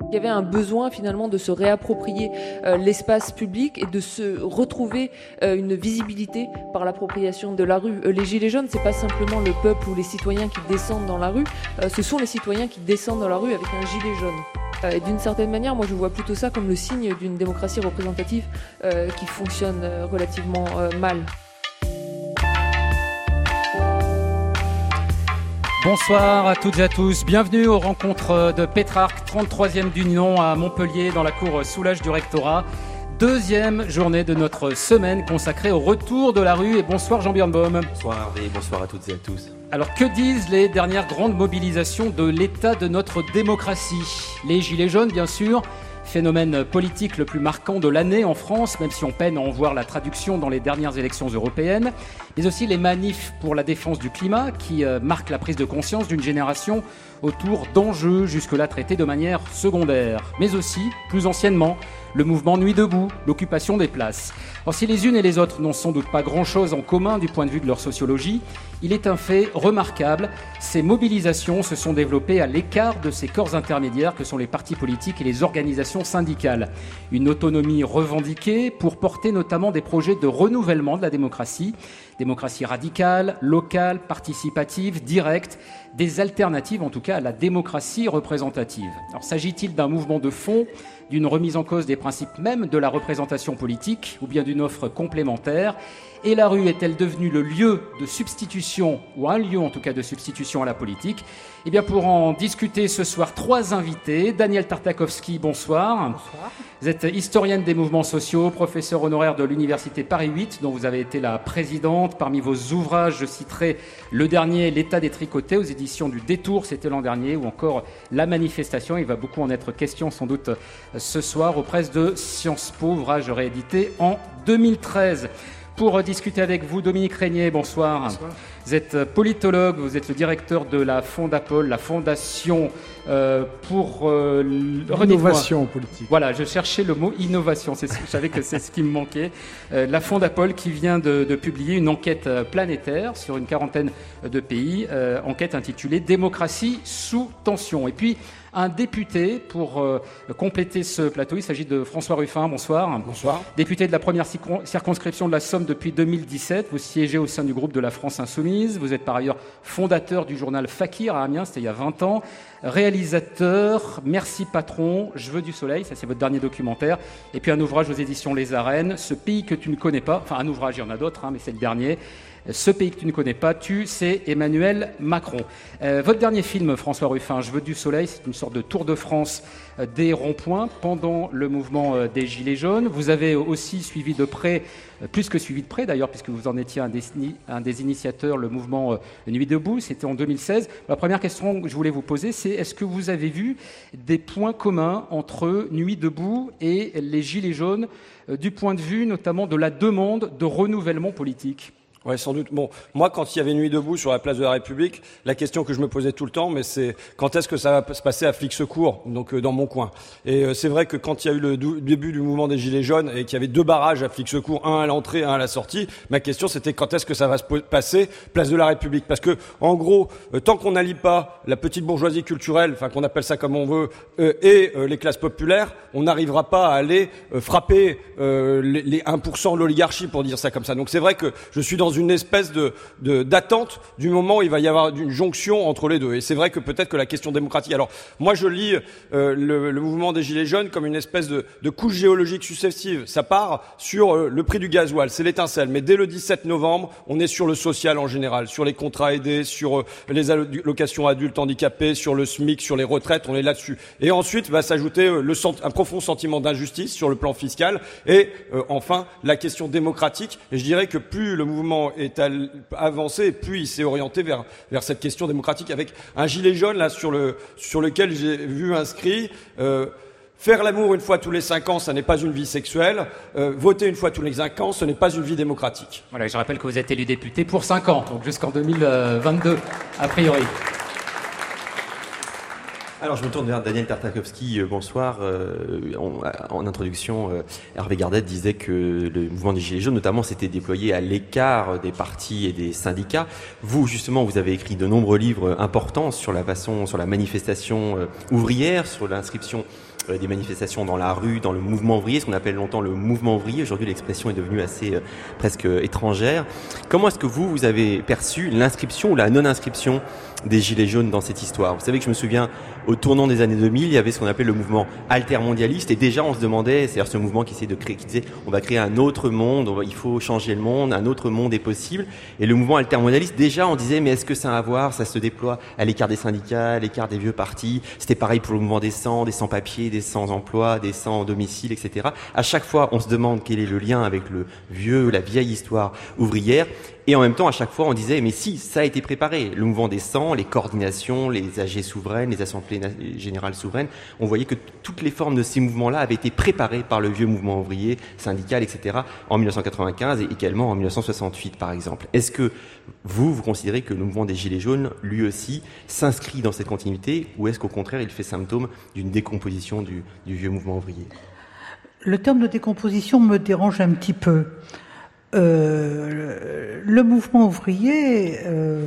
Il y avait un besoin finalement de se réapproprier l'espace public et de se retrouver une visibilité par l'appropriation de la rue. Les Gilets jaunes, c'est pas simplement le peuple ou les citoyens qui descendent dans la rue, ce sont les citoyens qui descendent dans la rue avec un gilet jaune. Et d'une certaine manière, moi je vois plutôt ça comme le signe d'une démocratie représentative qui fonctionne relativement mal. Bonsoir à toutes et à tous, bienvenue aux rencontres de Pétrarque, 33e du nom à Montpellier dans la cour Soulages du rectorat. Deuxième journée de notre semaine consacrée au retour de la rue. Et bonsoir Jean Birnbaum. Bonsoir Hervé, bonsoir à toutes et à tous. Alors que disent les dernières grandes mobilisations de l'état de notre démocratie ? Les Gilets jaunes bien sûr, phénomène politique le plus marquant de l'année en France, même si on peine à en voir la traduction dans les dernières élections européennes, mais aussi les manifs pour la défense du climat qui marquent la prise de conscience d'une génération autour d'enjeux jusque-là traités de manière secondaire, mais aussi, plus anciennement, le mouvement Nuit debout, l'occupation des places. Alors si les unes et les autres n'ont sans doute pas grand-chose en commun du point de vue de leur sociologie, il est un fait remarquable, ces mobilisations se sont développées à l'écart de ces corps intermédiaires que sont les partis politiques et les organisations syndicales. Une autonomie revendiquée pour porter notamment des projets de renouvellement de la démocratie radicale, locale, participative, directe, des alternatives en tout cas à la démocratie représentative. Alors s'agit-il d'un mouvement de fond, d'une remise en cause des principes même de la représentation politique ou bien d'une offre complémentaire ? Et la rue est-elle devenue le lieu de substitution, ou un lieu en tout cas de substitution à la politique ? Eh bien pour en discuter ce soir, trois invités. Danielle Tartakovsky, bonsoir. Bonsoir. Vous êtes historienne des mouvements sociaux, professeure honoraire de l'Université Paris 8, dont vous avez été la présidente. Parmi vos ouvrages, je citerai le dernier, L'État des tricotés, aux éditions du Détour, c'était l'an dernier, ou encore La manifestation. Il va beaucoup en être question sans doute ce soir aux presses de Sciences Po, ouvrage réédité en 2013. Pour discuter avec vous, Dominique Régnier, bonsoir. Bonsoir. Vous êtes politologue, vous êtes le directeur de la Fondapol, la fondation pour l'innovation politique. Voilà, je cherchais le mot innovation, je savais que c'est ce qui me manquait. La Fondapol qui vient de publier une enquête planétaire sur une quarantaine de pays, enquête intitulée « Démocratie sous tension ». Et puis, un député pour compléter ce plateau. Il s'agit de François Ruffin. Bonsoir. Bonsoir. Député de la première circonscription de la Somme depuis 2017. Vous siégez au sein du groupe de la France Insoumise. Vous êtes par ailleurs fondateur du journal Fakir à Amiens, c'était il y a 20 ans. Réalisateur, Merci Patron, Je veux du soleil, ça c'est votre dernier documentaire. Et puis un ouvrage aux éditions Les Arènes, Ce pays que tu ne connais pas. Enfin un ouvrage, il y en a d'autres, mais c'est le dernier. Ce pays que tu ne connais pas, c'est Emmanuel Macron. Votre dernier film, François Ruffin, Je veux du soleil, c'est une sorte de tour de France des ronds-points pendant le mouvement des Gilets jaunes. Vous avez aussi suivi de près, plus que suivi de près d'ailleurs, puisque vous en étiez un des initiateurs, le mouvement Nuit debout, c'était en 2016. La première question que je voulais vous poser, c'est est-ce que vous avez vu des points communs entre Nuit debout et les Gilets jaunes, du point de vue notamment de la demande de renouvellement politique ? Ouais, sans doute. Bon, moi, quand il y avait Nuit debout sur la place de la République, la question que je me posais tout le temps, mais c'est quand est-ce que ça va se passer à Flix-Secours, donc dans mon coin. Et c'est vrai que quand il y a eu le début du mouvement des Gilets jaunes et qu'il y avait deux barrages à Flix-Secours, un à l'entrée, un à la sortie, ma question c'était quand est-ce que ça va se passer place de la République. Parce que, en gros, tant qu'on n'allie pas la petite bourgeoisie culturelle, enfin qu'on appelle ça comme on veut, et les classes populaires, on n'arrivera pas à aller frapper les 1% de l'oligarchie, pour dire ça comme ça. Donc c'est vrai que je suis dans une espèce d'attente du moment où il va y avoir une jonction entre les deux. Et c'est vrai que peut-être que la question démocratique... Alors, moi, je lis le mouvement des Gilets jaunes comme une espèce de couche géologique successive. Ça part sur le prix du gasoil, c'est l'étincelle. Mais dès le 17 novembre, on est sur le social en général, sur les contrats aidés, sur les allocations adultes handicapés, sur le SMIC, sur les retraites, on est là-dessus. Et ensuite, va s'ajouter un profond sentiment d'injustice sur le plan fiscal. Et enfin, la question démocratique. Et je dirais que plus le mouvement est avancé, plus il s'est orienté vers cette question démocratique, avec un gilet jaune là sur lequel j'ai vu inscrit faire l'amour une fois tous les 5 ans, ça n'est pas une vie sexuelle. Voter une fois tous les 5 ans, ce n'est pas une vie démocratique. Voilà, je rappelle que vous êtes élu député pour 5 ans, donc jusqu'en 2022, a priori. Alors, je me tourne vers Daniel Tartakovsky. Bonsoir. En introduction, Hervé Gardette disait que le mouvement des Gilets jaunes, notamment, s'était déployé à l'écart des partis et des syndicats. Vous, justement, vous avez écrit de nombreux livres importants sur la manifestation ouvrière, sur l'inscription des manifestations dans la rue, dans le mouvement ouvrier, ce qu'on appelle longtemps le mouvement ouvrier. Aujourd'hui, l'expression est devenue assez presque étrangère. Comment est-ce que vous avez perçu l'inscription ou la non-inscription des Gilets jaunes dans cette histoire? Vous savez que je me souviens, au tournant des années 2000, il y avait ce qu'on appelait le mouvement altermondialiste, et déjà on se demandait, c'est-à-dire ce mouvement qui disait on va créer un autre monde, il faut changer le monde, un autre monde est possible. Et le mouvement altermondialiste, déjà on disait mais est-ce que ça a à voir, ça se déploie à l'écart des syndicats, à l'écart des vieux partis. C'était pareil pour le mouvement des sans-papiers, des sans-emploi, des sans-domicile, etc. À chaque fois on se demande quel est le lien avec la vieille histoire ouvrière. Et en même temps, à chaque fois, on disait, mais si, ça a été préparé. Le mouvement des 100, les coordinations, les AG souveraines, les assemblées générales souveraines, on voyait que toutes les formes de ces mouvements-là avaient été préparées par le vieux mouvement ouvrier, syndical, etc., en 1995 et également en 1968, par exemple. Est-ce que vous considérez que le mouvement des Gilets jaunes, lui aussi, s'inscrit dans cette continuité, ou est-ce qu'au contraire, il fait symptôme d'une décomposition du vieux mouvement ouvrier? Le terme de décomposition me dérange un petit peu. Le mouvement ouvrier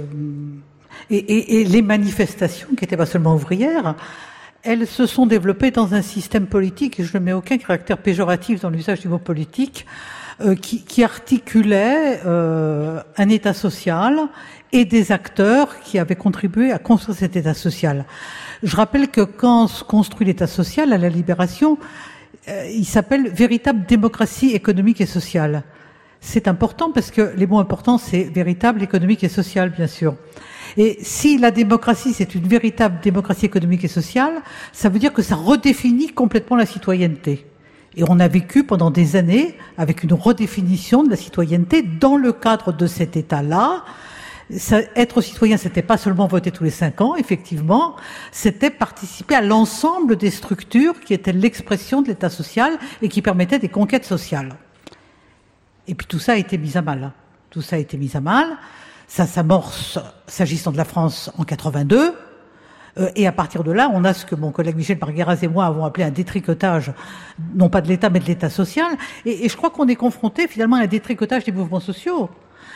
et les manifestations, qui n'étaient pas seulement ouvrières, elles se sont développées dans un système politique, et je ne mets aucun caractère péjoratif dans l'usage du mot politique, qui articulait un État social et des acteurs qui avaient contribué à construire cet État social. Je rappelle que quand se construit l'État social à la Libération, il s'appelle véritable démocratie économique et sociale. C'est important parce que les mots importants, c'est véritable, économique et social, bien sûr. Et si la démocratie, c'est une véritable démocratie économique et sociale, ça veut dire que ça redéfinit complètement la citoyenneté. Et on a vécu pendant des années avec une redéfinition de la citoyenneté dans le cadre de cet État-là. Être citoyen, c'était pas seulement voter tous les 5 ans, effectivement, c'était participer à l'ensemble des structures qui étaient l'expression de l'État social et qui permettaient des conquêtes sociales. Et puis tout ça a été mis à mal. Tout ça a été mis à mal. Ça s'amorce, s'agissant de la France, en 82. Et à partir de là, on a ce que mon collègue Michel Margueras et moi avons appelé un détricotage, non pas de l'État, mais de l'État social. Et je crois qu'on est confronté finalement à un détricotage des mouvements sociaux.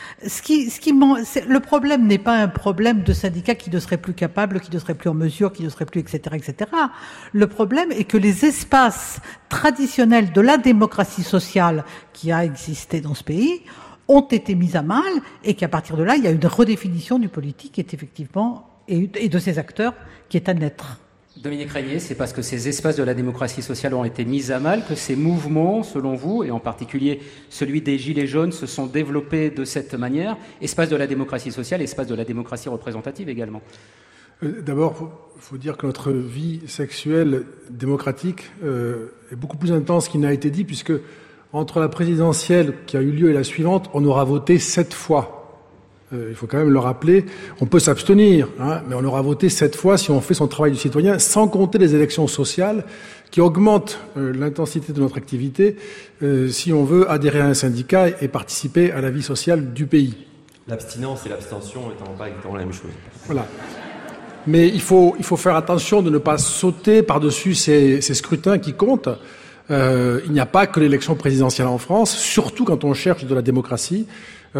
Le problème n'est pas un problème de syndicats qui ne seraient plus capables, qui ne seraient plus en mesure, qui ne seraient plus, etc., etc. Le problème est que les espaces traditionnels de la démocratie sociale qui a existé dans ce pays ont été mis à mal, et qu'à partir de là, il y a une redéfinition du politique qui est effectivement, et de ses acteurs, qui est à naître. Dominique Régnier, c'est parce que ces espaces de la démocratie sociale ont été mis à mal que ces mouvements, selon vous, et en particulier celui des Gilets jaunes, se sont développés de cette manière. Espace de la démocratie sociale, espace de la démocratie représentative également. D'abord, il faut dire que notre vie sexuelle démocratique est beaucoup plus intense qu'il n'a été dit, puisque entre la présidentielle qui a eu lieu et la suivante, on aura voté 7 fois. Il faut quand même le rappeler. On peut s'abstenir, mais on aura voté 7 fois si on fait son travail de citoyen, sans compter les élections sociales qui augmentent l'intensité de notre activité si on veut adhérer à un syndicat et participer à la vie sociale du pays. L'abstinence et l'abstention étant pas exactement la même chose. Voilà. Mais il faut faire attention de ne pas sauter par-dessus ces scrutins qui comptent. Il n'y a pas que l'élection présidentielle en France, surtout quand on cherche de la démocratie.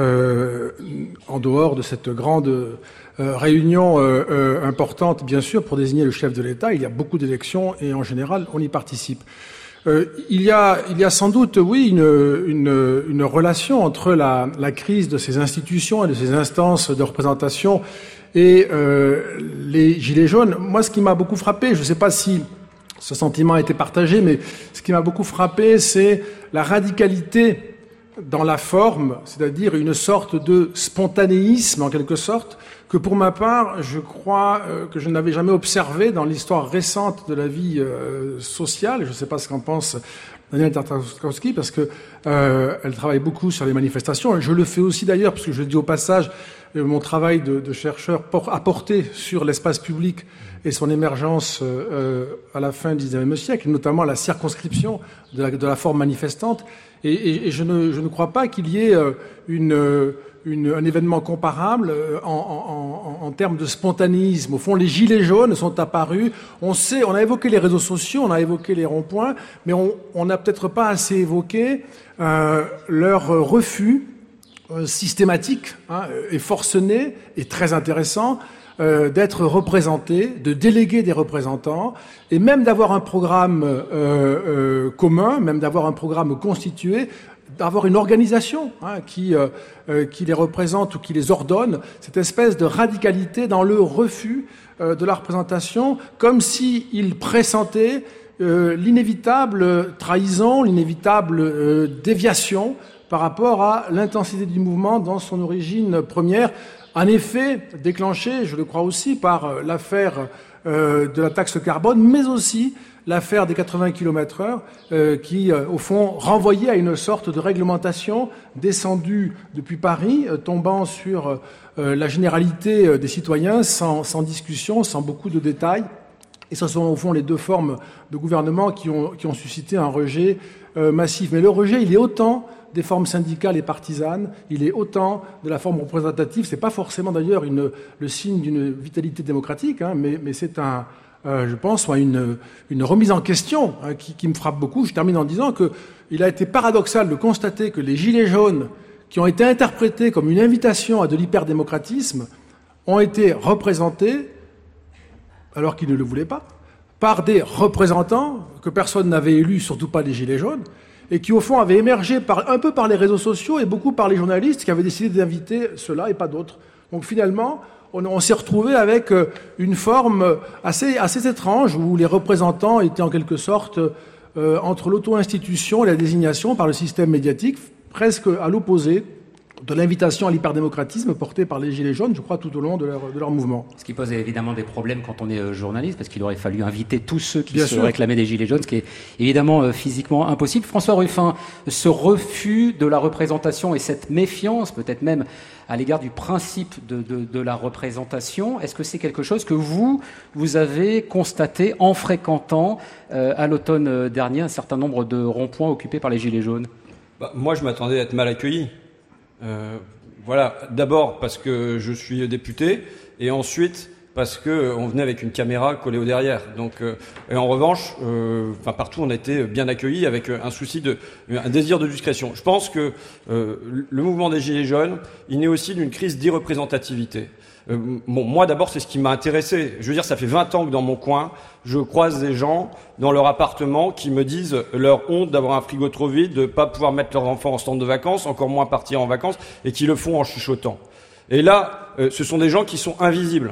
En dehors de cette grande réunion importante, bien sûr, pour désigner le chef de l'État, il y a beaucoup d'élections et en général, on y participe. Il y a sans doute, oui, une relation entre la crise de ces institutions et de ces instances de représentation et les Gilets jaunes. Moi, ce qui m'a beaucoup frappé, je ne sais pas si ce sentiment a été partagé, mais ce qui m'a beaucoup frappé, c'est la radicalité dans la forme, c'est-à-dire une sorte de spontanéisme, en quelque sorte, que pour ma part, je crois que je n'avais jamais observé dans l'histoire récente de la vie sociale. Je ne sais pas ce qu'en pense Daniel Tartakovsky, parce que elle travaille beaucoup sur les manifestations, et je le fais aussi d'ailleurs, parce que je dis au passage, mon travail de chercheur a porté sur l'espace public et son émergence à la fin du XIXe siècle, notamment la circonscription de la forme manifestante. Et je ne crois pas qu'il y ait une un événement comparable en termes de spontanéisme. Au fond, les gilets jaunes sont apparus. On a évoqué les réseaux sociaux, on a évoqué les ronds-points, mais on n'a peut-être pas assez évoqué leur refus systématique et forcené et très intéressant d'être représentés, de déléguer des représentants, et même d'avoir un programme commun, même d'avoir un programme constitué, d'avoir une organisation qui les représente ou qui les ordonne, cette espèce de radicalité dans le refus de la représentation, comme s'ils pressentaient l'inévitable trahison, l'inévitable déviation par rapport à l'intensité du mouvement dans son origine première, en effet déclenchée, je le crois aussi, par l'affaire de la taxe carbone, mais aussi l'affaire des 80 km/h qui, au fond, renvoyait à une sorte de réglementation descendue depuis Paris, tombant sur la généralité des citoyens sans discussion, sans beaucoup de détails. Et ce sont, au fond, les deux formes de gouvernement qui ont suscité un rejet massif. Mais le rejet, il est autant des formes syndicales et partisanes, il est autant de la forme représentative. C'est pas forcément d'ailleurs le signe d'une vitalité démocratique, mais c'est je pense, une remise en question qui me frappe beaucoup. Je termine en disant qu'il a été paradoxal de constater que les gilets jaunes, qui ont été interprétés comme une invitation à de l'hyperdémocratisme, ont été représentés, alors qu'ils ne le voulaient pas, par des représentants que personne n'avait élus, surtout pas les gilets jaunes, et qui, au fond, avaient émergé un peu par les réseaux sociaux et beaucoup par les journalistes qui avaient décidé d'inviter ceux-là et pas d'autres. Donc finalement, on s'est retrouvé avec une forme assez étrange où les représentants étaient en quelque sorte entre l'auto-institution et la désignation par le système médiatique, presque à l'opposé de l'invitation à l'hyperdémocratisme portée par les Gilets jaunes, je crois, tout au long de leur mouvement. Ce qui pose évidemment des problèmes quand on est journaliste, parce qu'il aurait fallu inviter tous ceux qui se réclamaient des Gilets jaunes, ce qui est évidemment physiquement impossible. François Ruffin, ce refus de la représentation et cette méfiance, peut-être même à l'égard du principe de la représentation, est-ce que c'est quelque chose que vous avez constaté en fréquentant à l'automne dernier un certain nombre de ronds-points occupés par les Gilets jaunes ? Moi, je m'attendais à être mal accueilli. Voilà, d'abord parce que je suis député, et ensuite parce que on venait avec une caméra collée au derrière. Donc, et en revanche, partout on a été bien accueillis avec un désir de discrétion. Je pense que le mouvement des Gilets jaunes, il naît aussi d'une crise d'irreprésentativité. Moi d'abord, c'est ce qui m'a intéressé. Je veux dire, ça fait 20 ans que dans mon coin, je croise des gens dans leur appartement qui me disent leur honte d'avoir un frigo trop vide, de pas pouvoir mettre leur enfant en stand de vacances, encore moins partir en vacances, et qui le font en chuchotant. Et là, ce sont des gens qui sont invisibles.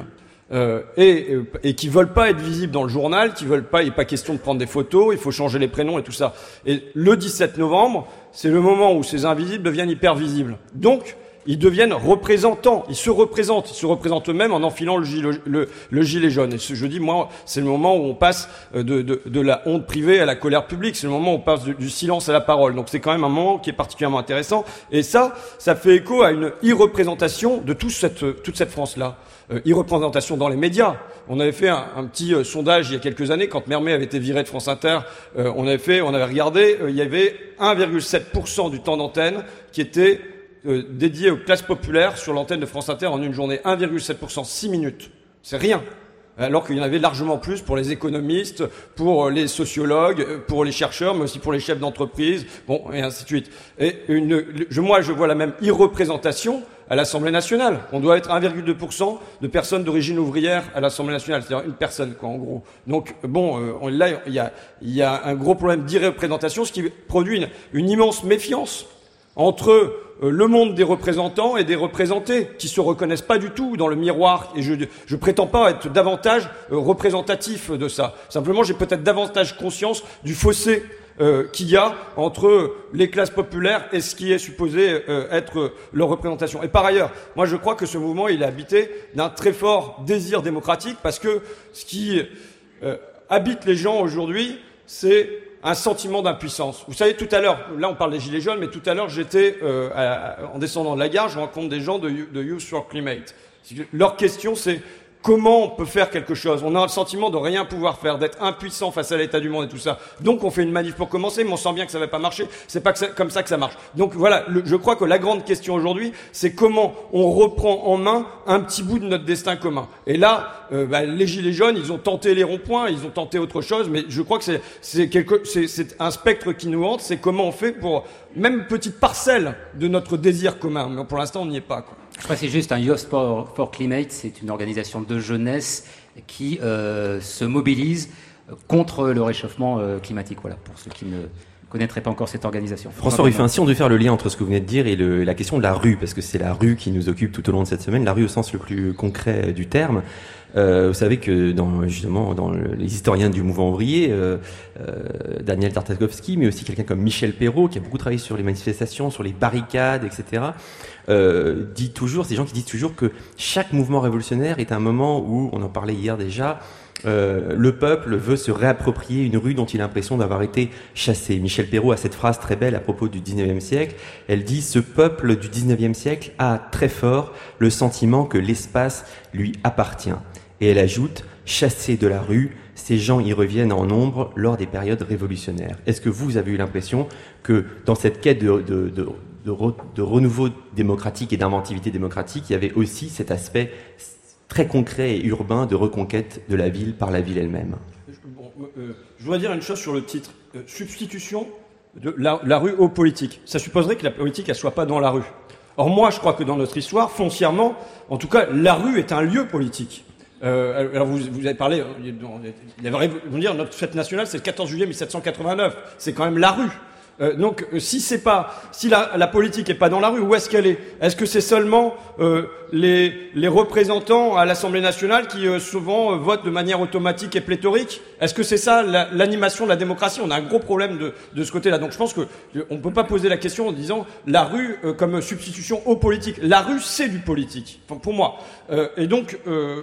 Et qui veulent pas être visibles dans le journal, qui veulent pas, il n'est pas question de prendre des photos, il faut changer les prénoms et tout ça. Et le 17 novembre, c'est le moment où ces invisibles deviennent hyper visibles. Donc, ils deviennent représentants, ils se représentent eux-mêmes en enfilant le gilet jaune. Et je dis, moi, c'est le moment où on passe de la honte privée à la colère publique, c'est le moment où on passe du silence à la parole. Donc c'est quand même un moment qui est particulièrement intéressant. Et ça fait écho à une irreprésentation de toute cette France-là. Irreprésentation dans les médias. On avait fait un petit sondage il y a quelques années, quand Mermet avait été viré de France Inter, on avait regardé, il y avait 1,7% du temps d'antenne qui était dédié aux classes populaires sur l'antenne de France Inter en une journée. 1,7%, 6 minutes. C'est rien. Alors qu'il y en avait largement plus pour les économistes, pour les sociologues, pour les chercheurs, mais aussi pour les chefs d'entreprise, bon, et ainsi de suite. Et je vois la même irreprésentation à l'Assemblée nationale. On doit être 1,2% de personnes d'origine ouvrière à l'Assemblée nationale, c'est-à-dire une personne, quoi, en gros. Donc, là, il y a un gros problème d'irreprésentation, ce qui produit une immense méfiance entre le monde des représentants et des représentés, qui se reconnaissent pas du tout dans le miroir. Et je prétends pas être davantage représentatif de ça. Simplement, j'ai peut-être davantage conscience du fossé qu'il y a entre les classes populaires et ce qui est supposé être leur représentation. Et par ailleurs, moi je crois que ce mouvement, il est habité d'un très fort désir démocratique, parce que ce qui habite les gens aujourd'hui, c'est un sentiment d'impuissance. Vous savez, tout à l'heure, là on parle des Gilets jaunes, mais tout à l'heure j'étais, en descendant de la gare, je rencontre des gens de Youth for Climate. Leur question c'est: comment on peut faire quelque chose. On a le sentiment de rien pouvoir faire, d'être impuissant face à l'état du monde et tout ça. Donc on fait une manif pour commencer, mais on sent bien que ça va pas marcher. C'est pas comme ça que ça marche. Donc voilà, je crois que la grande question aujourd'hui, c'est comment on reprend en main un petit bout de notre destin commun. Et là, les Gilets jaunes, ils ont tenté les ronds-points, ils ont tenté autre chose, mais je crois que c'est un spectre qui nous hante. C'est comment on fait pour même une petite parcelle de notre désir commun. Mais pour l'instant, on n'y est pas, quoi. Je précise juste, Youth for Climate, c'est une organisation de jeunesse qui se mobilise contre le réchauffement climatique. Voilà, pour ceux qui ne connaîtraient pas encore cette organisation. François Ruffin, si on devait faire le lien entre ce que vous venez de dire et la question de la rue, parce que c'est la rue qui nous occupe tout au long de cette semaine, la rue au sens le plus concret du terme. Vous savez que dans les historiens du mouvement ouvrier, Daniel Tartakovsky, mais aussi quelqu'un comme Michel Perrault, qui a beaucoup travaillé sur les manifestations, sur les barricades, etc., dit toujours, ces gens qui disent toujours que chaque mouvement révolutionnaire est un moment où, on en parlait hier déjà, le peuple veut se réapproprier une rue dont il a l'impression d'avoir été chassé. Michel Perrault a cette phrase très belle à propos du 19e siècle. Elle dit « Ce peuple du 19e siècle a très fort le sentiment que l'espace lui appartient ». Et elle ajoute « Chassés de la rue, ces gens y reviennent en nombre lors des périodes révolutionnaires ». Est-ce que vous avez eu l'impression que dans cette quête de renouveau démocratique et d'inventivité démocratique, il y avait aussi cet aspect très concret et urbain de reconquête de la ville par la ville elle-même? Je voudrais dire une chose sur le titre. Substitution de la rue aux politiques. Ça supposerait que la politique, elle soit pas dans la rue. Or, moi, je crois que dans notre histoire, foncièrement, en tout cas, la rue est un lieu politique. Alors vous avez parlé, vous dire notre fête nationale, c'est le 14 juillet 1789. C'est quand même la rue. Donc, si la politique est pas dans la rue, où est-ce qu'elle est? Est-ce que c'est seulement les représentants à l'Assemblée nationale qui souvent votent de manière automatique et pléthorique? Est-ce que c'est ça l'animation de la démocratie? On a un gros problème de ce côté-là. Donc, je pense que on peut pas poser la question en disant la rue comme substitution aux politiques. La rue, c'est du politique, pour moi. Et donc,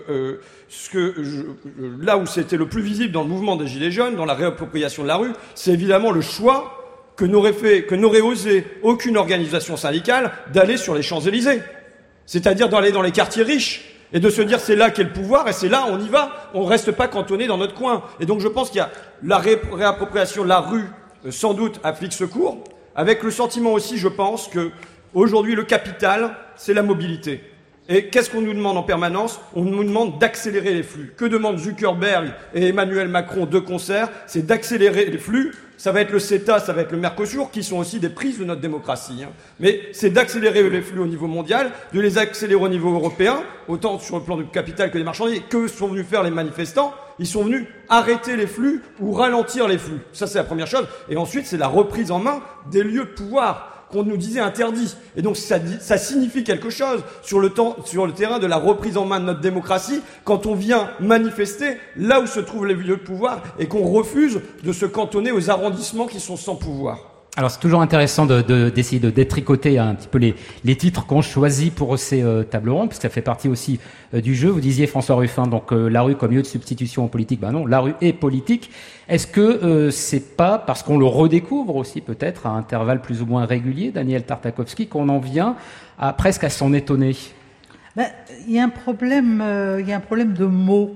là où c'était le plus visible dans le mouvement des Gilets jaunes, dans la réappropriation de la rue, c'est évidemment le choix que n'aurait osé aucune organisation syndicale d'aller sur les Champs-Élysées. C'est-à-dire d'aller dans les quartiers riches et de se dire c'est là qu'est le pouvoir et c'est là, on y va, on reste pas cantonné dans notre coin. Et donc je pense qu'il y a la réappropriation de la rue, sans doute à Flixecourt, avec le sentiment aussi, je pense, que aujourd'hui le capital, c'est la mobilité. Et qu'est-ce qu'on nous demande en permanence? On nous demande d'accélérer les flux. Que demandent Zuckerberg et Emmanuel Macron de concert? C'est d'accélérer les flux. Ça va être le CETA, ça va être le Mercosur, qui sont aussi des prises de notre démocratie. Mais c'est d'accélérer les flux au niveau mondial, de les accélérer au niveau européen, autant sur le plan du capital que des marchandises. Que sont venus faire les manifestants? Ils sont venus arrêter les flux ou ralentir les flux. Ça, c'est la première chose. Et ensuite, c'est la reprise en main des lieux de pouvoir qu'on nous disait interdits. Et donc ça signifie quelque chose sur le terrain de la reprise en main de notre démocratie quand on vient manifester là où se trouvent les lieux de pouvoir et qu'on refuse de se cantonner aux arrondissements qui sont sans pouvoir. Alors c'est toujours intéressant d'essayer de détricoter un petit peu les titres qu'on choisit pour ces tables rondes, parce que ça fait partie aussi du jeu. Vous disiez, François Ruffin, donc la rue comme lieu de substitution aux politiques. Ben non, la rue est politique. Est-ce que c'est pas parce qu'on le redécouvre aussi peut-être à intervalles plus ou moins réguliers, Daniel Tartakovsky, qu'on en vient presque à s'en étonner? Il y a un problème de mots.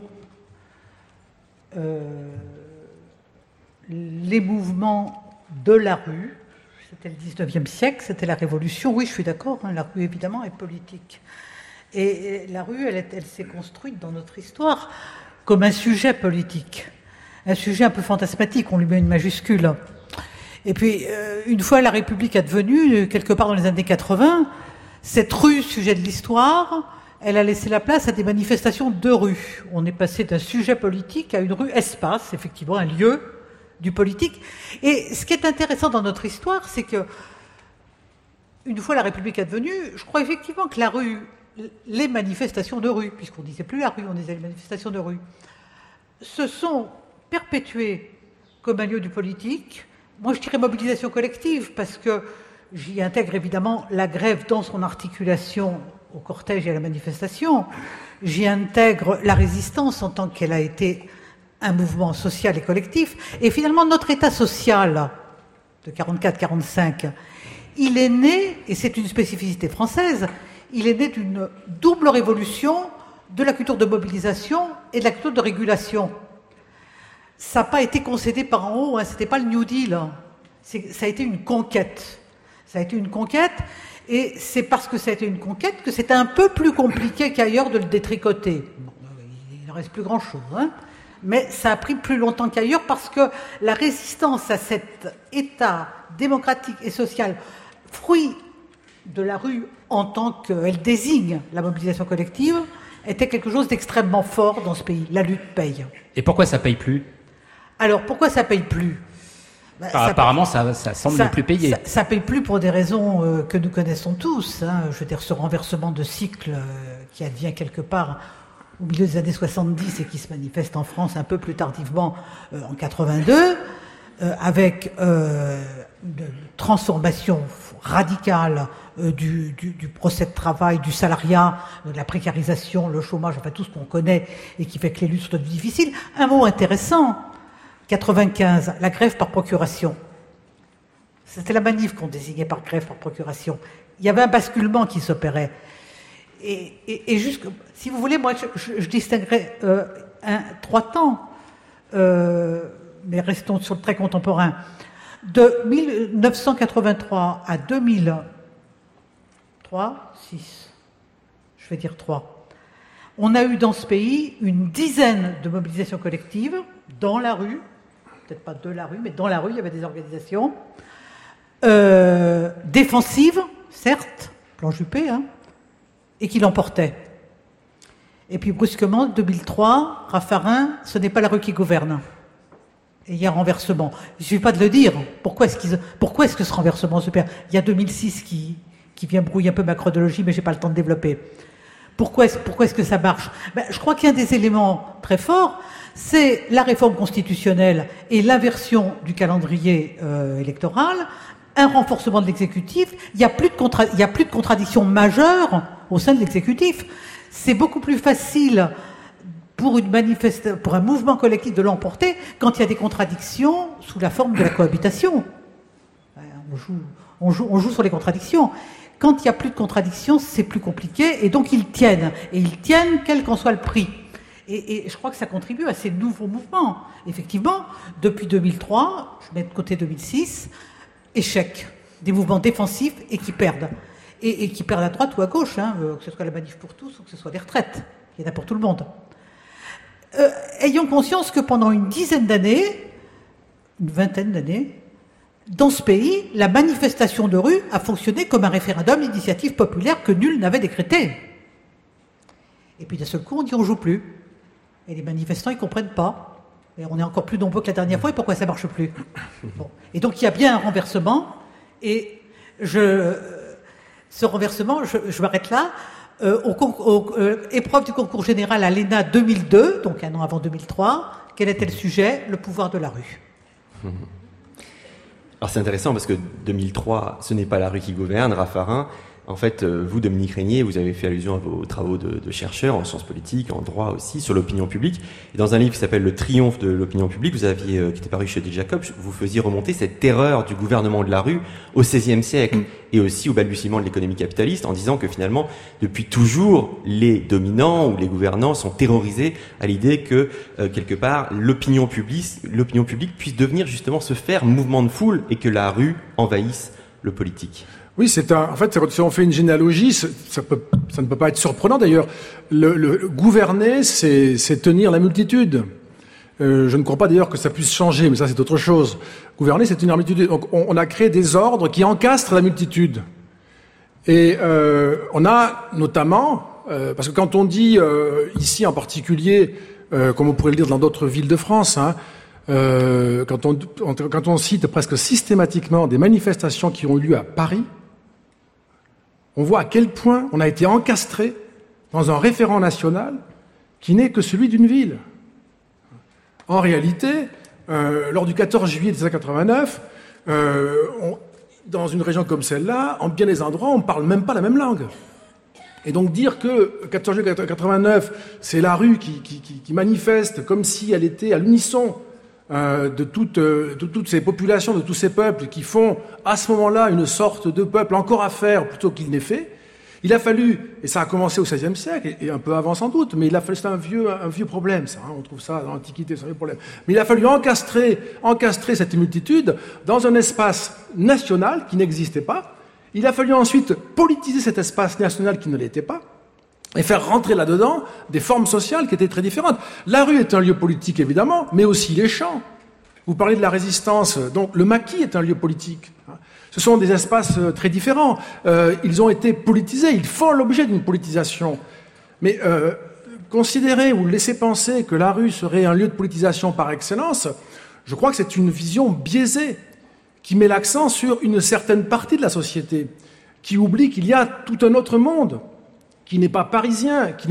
Les mouvements de la rue, c'était le 19e siècle, c'était la Révolution. Oui, je suis d'accord, la rue, évidemment, est politique. Et la rue, elle s'est construite dans notre histoire comme un sujet politique, un sujet un peu fantasmatique, on lui met une majuscule. Et puis, une fois la République advenue, quelque part dans les années 80, cette rue, sujet de l'histoire, elle a laissé la place à des manifestations de rue. On est passé d'un sujet politique à une rue espace, effectivement, un lieu du politique. Et ce qui est intéressant dans notre histoire, c'est que, une fois la République advenue, je crois effectivement que la rue, les manifestations de rue, puisqu'on ne disait plus la rue, on disait les manifestations de rue, se sont perpétuées comme un lieu du politique. Moi, je dirais mobilisation collective, parce que j'y intègre évidemment la grève dans son articulation au cortège et à la manifestation. J'y intègre la résistance en tant qu'elle a été un mouvement social et collectif. Et finalement, notre État social de 44-45, il est né, et c'est une spécificité française, il est né d'une double révolution de la culture de mobilisation et de la culture de régulation. Ça n'a pas été concédé par en haut, hein, c'était pas le New Deal. Hein. Ça a été une conquête. Ça a été une conquête, et c'est parce que ça a été une conquête que c'est un peu plus compliqué qu'ailleurs de le détricoter. Bon, il ne reste plus grand-chose, hein. Mais ça a pris plus longtemps qu'ailleurs parce que la résistance à cet état démocratique et social, fruit de la rue en tant qu'elle désigne la mobilisation collective, était quelque chose d'extrêmement fort dans ce pays. La lutte paye. Et pourquoi ça paye plus ? Alors, pourquoi ça paye plus ? Apparemment, ça semble ne plus payer. Ça paye plus pour des raisons que nous connaissons tous. Hein. Je veux dire, ce renversement de cycle qui advient quelque part au milieu des années 70 et qui se manifeste en France un peu plus tardivement en 82, avec une transformation radicale du procès de travail, du salariat, de la précarisation, le chômage, enfin tout ce qu'on connaît et qui fait que les luttes sont devenues difficiles. Un mot intéressant, 95, la grève par procuration. C'était la manif qu'on désignait par grève par procuration. Il y avait un basculement qui s'opérait. Et juste, si vous voulez, moi, je distinguerais 3 temps, mais restons sur le très contemporain. De 1983 à 2003, 6, je vais dire 3, on a eu dans ce pays une dizaine de mobilisations collectives dans la rue, peut-être pas de la rue, mais dans la rue, il y avait des organisations défensives, certes, plan Juppé, hein, et qui l'emportaient. Et puis brusquement, 2003, Raffarin, ce n'est pas la rue qui gouverne. Et il y a un renversement. Il ne suffit pas de le dire. Pourquoi est-ce que ce renversement se perd ? Il y a 2006 qui vient brouiller un peu ma chronologie, mais je n'ai pas le temps de développer. Pourquoi est-ce que ça marche ? Je crois qu'il y a un des éléments très forts, c'est la réforme constitutionnelle et l'inversion du calendrier électoral, un renforcement de l'exécutif. Il n'y a plus de contradiction majeure au sein de l'exécutif. C'est beaucoup plus facile pour un mouvement collectif de l'emporter quand il y a des contradictions sous la forme de la cohabitation. On joue sur les contradictions. Quand il n'y a plus de contradictions, c'est plus compliqué, et donc ils tiennent. Et ils tiennent quel qu'en soit le prix. Et je crois que ça contribue à ces nouveaux mouvements. Effectivement, depuis 2003, je mets de côté 2006, échec. Des mouvements défensifs et qui perdent. Et qui perdent à droite ou à gauche, hein, que ce soit la manif pour tous ou que ce soit les retraites. Il y en a pour tout le monde. Ayons conscience que pendant une dizaine d'années, une vingtaine d'années, dans ce pays, la manifestation de rue a fonctionné comme un référendum d'initiative populaire que nul n'avait décrété. Et puis d'un seul coup, on dit on joue plus. Et les manifestants, ils comprennent pas. Et on est encore plus nombreux que la dernière fois, et pourquoi ça marche plus ? Bon. Et donc il y a bien un renversement, et ce renversement, je m'arrête là, épreuve du concours général à l'ENA 2002, donc un an avant 2003, quel était le sujet ? Le pouvoir de la rue. Alors c'est intéressant parce que 2003, ce n'est pas la rue qui gouverne, Raffarin. En fait, vous, Dominique Régnier, vous avez fait allusion à vos travaux de chercheurs en sciences politiques, en droit aussi, sur l'opinion publique. Et dans un livre qui s'appelle Le triomphe de l'opinion publique, qui était paru chez D. Jacob, vous faisiez remonter cette terreur du gouvernement de la rue au XVIe siècle et aussi au balbutiement de l'économie capitaliste, en disant que finalement, depuis toujours, les dominants ou les gouvernants sont terrorisés à l'idée que, quelque part, l'opinion publique puisse devenir justement se faire mouvement de foule et que la rue envahisse le politique. Oui, en fait, si on fait une généalogie, ça ne peut pas être surprenant d'ailleurs. Le gouverner, c'est tenir la multitude. Je ne crois pas d'ailleurs que ça puisse changer, mais ça c'est autre chose. Gouverner, c'est tenir la multitude. Donc on a créé des ordres qui encastrent la multitude. Et on a notamment, parce que quand on dit ici en particulier, comme on pourrait le dire dans d'autres villes de France, hein, quand on cite presque systématiquement des manifestations qui ont eu lieu à Paris, on voit à quel point on a été encastré dans un référent national qui n'est que celui d'une ville. En réalité, lors du 14 juillet 1989, dans une région comme celle-là, en bien des endroits, on ne parle même pas la même langue. Et donc dire que 14 juillet 1989, c'est la rue qui manifeste comme si elle était à l'unisson de toutes ces populations, de tous ces peuples qui font à ce moment-là une sorte de peuple encore à faire plutôt qu'il n'est fait, Il a fallu, et ça a commencé au XVIe siècle, et un peu avant sans doute, mais c'est un vieux problème, ça. On trouve ça dans l'Antiquité, c'est un vieux problème. Mais il a fallu encastrer cette multitude dans un espace national qui n'existait pas. Il a fallu ensuite politiser cet espace national qui ne l'était pas, et faire rentrer là-dedans des formes sociales qui étaient très différentes. La rue est un lieu politique, évidemment, mais aussi les champs. Vous parlez de la résistance, donc le maquis est un lieu politique. Ce sont des espaces très différents. Ils ont été politisés, ils font l'objet d'une politisation. Mais considérer ou laisser penser que la rue serait un lieu de politisation par excellence, je crois que c'est une vision biaisée qui met l'accent sur une certaine partie de la société, qui oublie qu'il y a tout un autre monde, qui n'est pas parisien, qui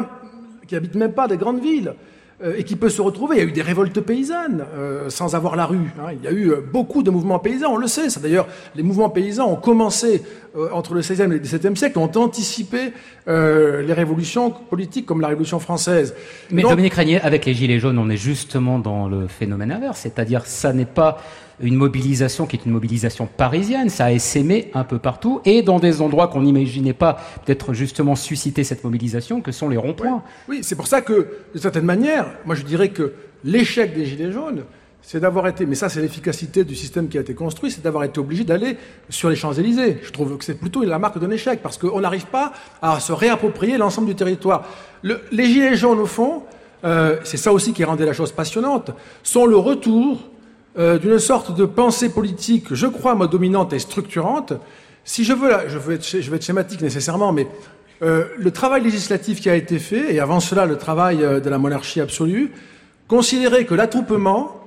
habite même pas des grandes villes, et qui peut se retrouver. Il y a eu des révoltes paysannes sans avoir la rue. Il y a eu beaucoup de mouvements paysans, on le sait. D'ailleurs, les mouvements paysans ont commencé entre le XVIe et le XVIIe siècle, ont anticipé les révolutions politiques comme la Révolution française. Mais donc, Dominique Régnier, avec les Gilets jaunes, on est justement dans le phénomène inverse, c'est-à-dire ça n'est pas une mobilisation qui est une mobilisation parisienne, ça a essaimé un peu partout et dans des endroits qu'on n'imaginait pas peut-être justement susciter cette mobilisation que sont les ronds-points. Oui, c'est pour ça que, de certaine manière, moi je dirais que l'échec des Gilets jaunes, c'est d'avoir été, mais ça c'est l'efficacité du système qui a été construit, c'est d'avoir été obligé d'aller sur les Champs-Élysées. Je trouve que c'est plutôt la marque d'un échec, parce qu'on n'arrive pas à se réapproprier l'ensemble du territoire. Les Gilets jaunes, au fond, c'est ça aussi qui rendait la chose passionnante, sont le retour d'une sorte de pensée politique, je crois, moi, dominante et structurante. Si je vais être schématique nécessairement, mais le travail législatif qui a été fait, et avant cela le travail de la monarchie absolue, considérait que l'attroupement,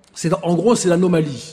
en gros, c'est l'anomalie.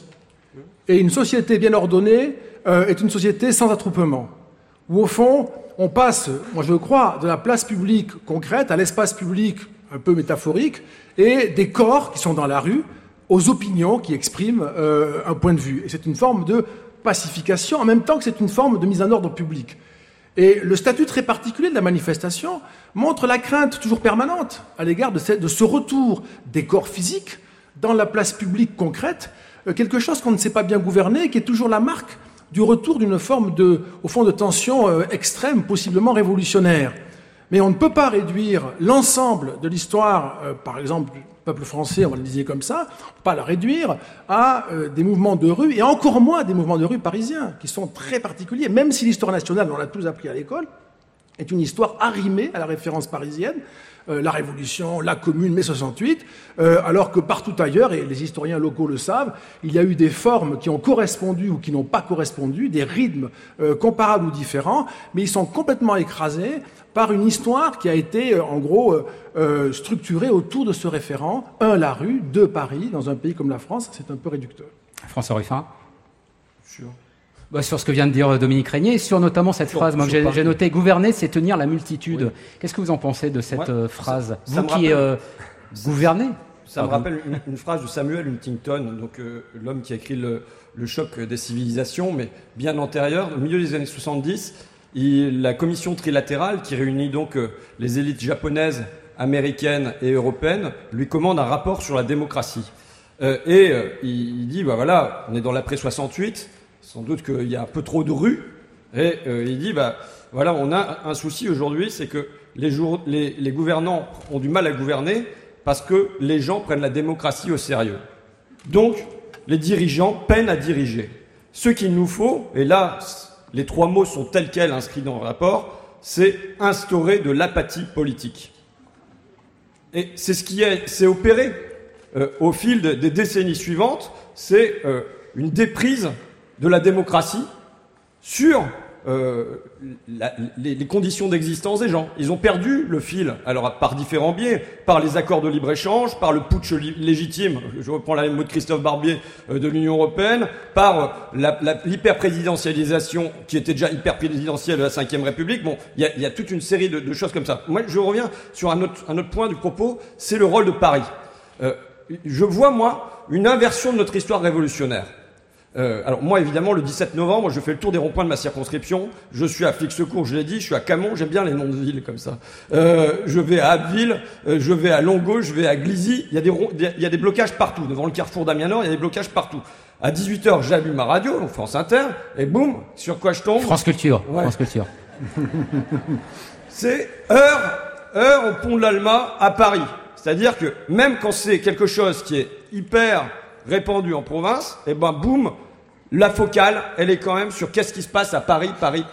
Et une société bien ordonnée est une société sans attroupement. Où, au fond, on passe, moi je crois, de la place publique concrète à l'espace public un peu métaphorique, et des corps qui sont dans la rue, aux opinions qui expriment un point de vue. Et c'est une forme de pacification, en même temps que c'est une forme de mise en ordre public. Et le statut très particulier de la manifestation montre la crainte toujours permanente à l'égard de ce retour des corps physiques dans la place publique concrète, quelque chose qu'on ne sait pas bien gouverner et qui est toujours la marque du retour d'une forme de tension extrême, possiblement révolutionnaire. Mais on ne peut pas réduire l'ensemble de l'histoire, par exemple, peuple français, on va le dire comme ça, on ne peut pas la réduire à des mouvements de rue, et encore moins des mouvements de rue parisiens, qui sont très particuliers, même si l'histoire nationale, on l'a tous appris à l'école, est une histoire arrimée à la référence parisienne, la Révolution, la Commune, mai 68, alors que partout ailleurs, et les historiens locaux le savent, il y a eu des formes qui ont correspondu ou qui n'ont pas correspondu, des rythmes comparables ou différents, mais ils sont complètement écrasés par une histoire qui a été, en gros, structurée autour de ce référent. 1, la rue, 2, Paris. Dans un pays comme la France, c'est un peu réducteur. François Ruffin. Sur ce que vient de dire Dominique Régnier, sur notamment cette phrase, moi j'ai noté « Gouverner, c'est tenir la multitude oui. ». Qu'est-ce que vous en pensez de cette phrase vous qui gouvernez. Ça me rappelle une phrase de Samuel Huntington, donc l'homme qui a écrit le choc des civilisations, mais bien antérieur, au milieu des années 70, la commission trilatérale, qui réunit donc les élites japonaises, américaines et européennes, lui commande un rapport sur la démocratie. Il dit, voilà, on est dans l'après-68, sans doute qu'il y a un peu trop de rues, et il dit, voilà, on a un souci aujourd'hui, c'est que les gouvernants ont du mal à gouverner parce que les gens prennent la démocratie au sérieux. Donc, les dirigeants peinent à diriger. Ce qu'il nous faut, et là, les 3 mots sont tels quels inscrits dans le rapport, c'est instaurer de l'apathie politique. Et c'est ce qui s'est opéré au fil des décennies suivantes, c'est une déprise de la démocratie sur les conditions d'existence des gens. Ils ont perdu le fil, alors par différents biais, par les accords de libre-échange, par le putsch légitime, je reprends les mots de Christophe Barbier de l'Union européenne, par l'hyper-présidentialisation qui était déjà hyper-présidentielle de la Ve République. Bon, il y a toute une série de choses comme ça. Moi, je reviens sur un autre point du propos, c'est le rôle de Paris. Je vois, moi, une inversion de notre histoire révolutionnaire. Alors moi, évidemment, le 17 novembre, je fais le tour des ronds-points de ma circonscription. Je suis à Flixecourt, je l'ai dit, je suis à Camon, j'aime bien les noms de villes comme ça. Je vais à Abbeville, je vais à Longueuil, je vais à Glizy. Il y a des blocages partout. Devant le carrefour d'Amiens-Nord, il y a des blocages partout. À 18h, j'allume ma radio, donc France Inter, et boum, sur quoi je tombe ? France Culture. Ouais. France Culture. C'est heure au pont de l'Alma à Paris. C'est-à-dire que même quand c'est quelque chose qui est hyper répandu en province, et ben boum, la focale, elle est quand même sur qu'est-ce qui se passe à Paris.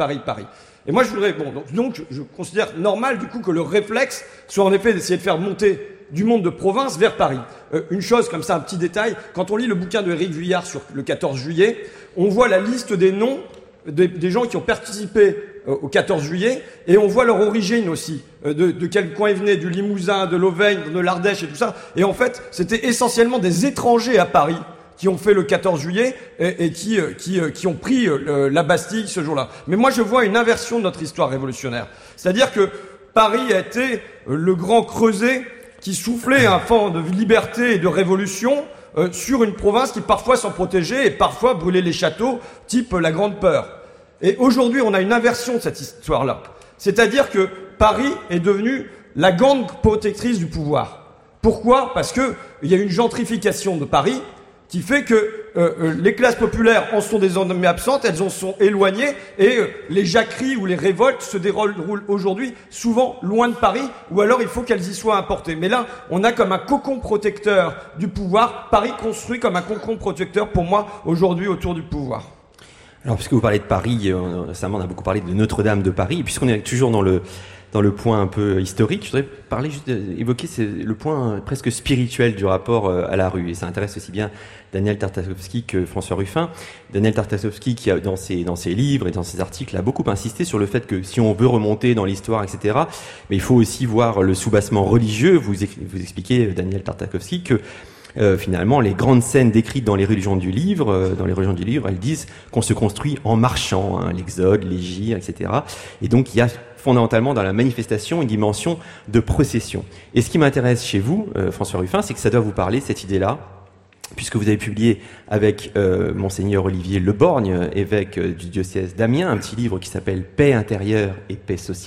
Et moi je voudrais, donc je considère normal du coup que le réflexe soit en effet d'essayer de faire monter du monde de province vers Paris. Une chose comme ça, un petit détail, quand on lit le bouquin de Éric Vuillard sur le 14 juillet, on voit la liste des noms des gens qui ont participé au 14 juillet, et on voit leur origine aussi, de quel coin ils venaient, du Limousin, de l'Auvergne, de l'Ardèche et tout ça. Et en fait, c'était essentiellement des étrangers à Paris qui ont fait le 14 juillet et qui ont pris la Bastille ce jour-là. Mais moi, je vois une inversion de notre histoire révolutionnaire. C'est-à-dire que Paris a été le grand creuset qui soufflait un vent de liberté et de révolution sur une province qui parfois s'en protégeait et parfois brûlait les châteaux, type la Grande Peur. Et aujourd'hui, on a une inversion de cette histoire-là. C'est-à-dire que Paris est devenu la grande protectrice du pouvoir. Pourquoi ? Parce que il y a une gentrification de Paris qui fait que les classes populaires en sont désormais absentes, elles en sont éloignées, et les jacqueries ou les révoltes se déroulent aujourd'hui souvent loin de Paris, ou alors il faut qu'elles y soient importées. Mais là, on a comme un cocon protecteur du pouvoir, Paris construit comme un cocon protecteur pour moi aujourd'hui autour du pouvoir. Alors, puisque vous parlez de Paris, récemment on a beaucoup parlé de Notre-Dame de Paris, et puisqu'on est toujours dans le point un peu historique, je voudrais parler, évoquer le point presque spirituel du rapport à la rue. Et ça intéresse aussi bien Daniel Tartakovsky que François Ruffin. Daniel Tartakovsky, qui dans ses livres et dans ses articles, a beaucoup insisté sur le fait que si on veut remonter dans l'histoire, etc., mais il faut aussi voir le soubassement religieux. Vous expliquez, Daniel Tartakovsky, que finalement, les grandes scènes décrites dans les religions du livre, elles disent qu'on se construit en marchant, l'Exode, l'Égir, etc. Et donc, il y a fondamentalement dans la manifestation une dimension de procession. Et ce qui m'intéresse chez vous, François Ruffin, c'est que ça doit vous parler, cette idée-là, puisque vous avez publié avec Monseigneur Olivier Leborgne, évêque du diocèse d'Amiens, un petit livre qui s'appelle « Paix intérieure et paix sociale ».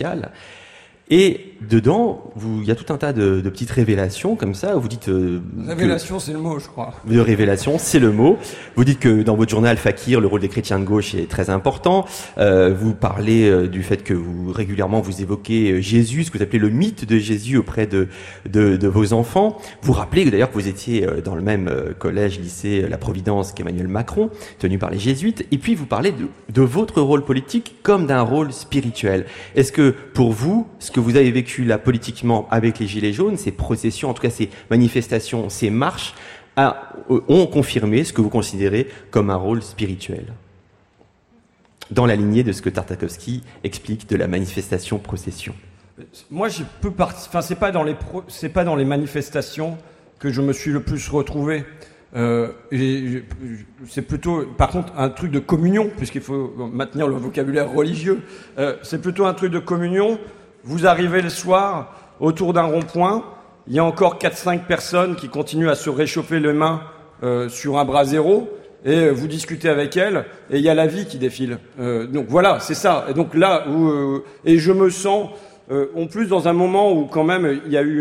Et dedans, il y a tout un tas de petites révélations comme ça. Vous dites révélation, c'est le mot, je crois. De révélation, c'est le mot. Vous dites que dans votre journal Fakir, le rôle des chrétiens de gauche est très important. Vous parlez du fait que régulièrement vous évoquez Jésus, ce que vous appelez le mythe de Jésus auprès de vos enfants. Vous rappelez d'ailleurs que vous étiez dans le même collège, lycée La Providence qu'Emmanuel Macron, tenu par les jésuites. Et puis vous parlez de votre rôle politique comme d'un rôle spirituel. Est-ce que pour vous, ce que vous avez vécu là politiquement avec les Gilets jaunes, ces processions, en tout cas ces manifestations, ces marches, ont confirmé ce que vous considérez comme un rôle spirituel, dans la lignée de ce que Tartakovsky explique de la manifestation-procession? Moi, c'est pas dans les manifestations que je me suis le plus retrouvé. C'est plutôt, par contre, un truc de communion, puisqu'il faut maintenir le vocabulaire religieux. C'est plutôt un truc de communion. Vous arrivez le soir autour d'un rond-point, il y a encore 4-5 personnes qui continuent à se réchauffer les mains sur un brasero, et vous discutez avec elles, et il y a la vie qui défile. Donc voilà, c'est ça. Et donc là, et je me sens en plus dans un moment où quand même il y a eu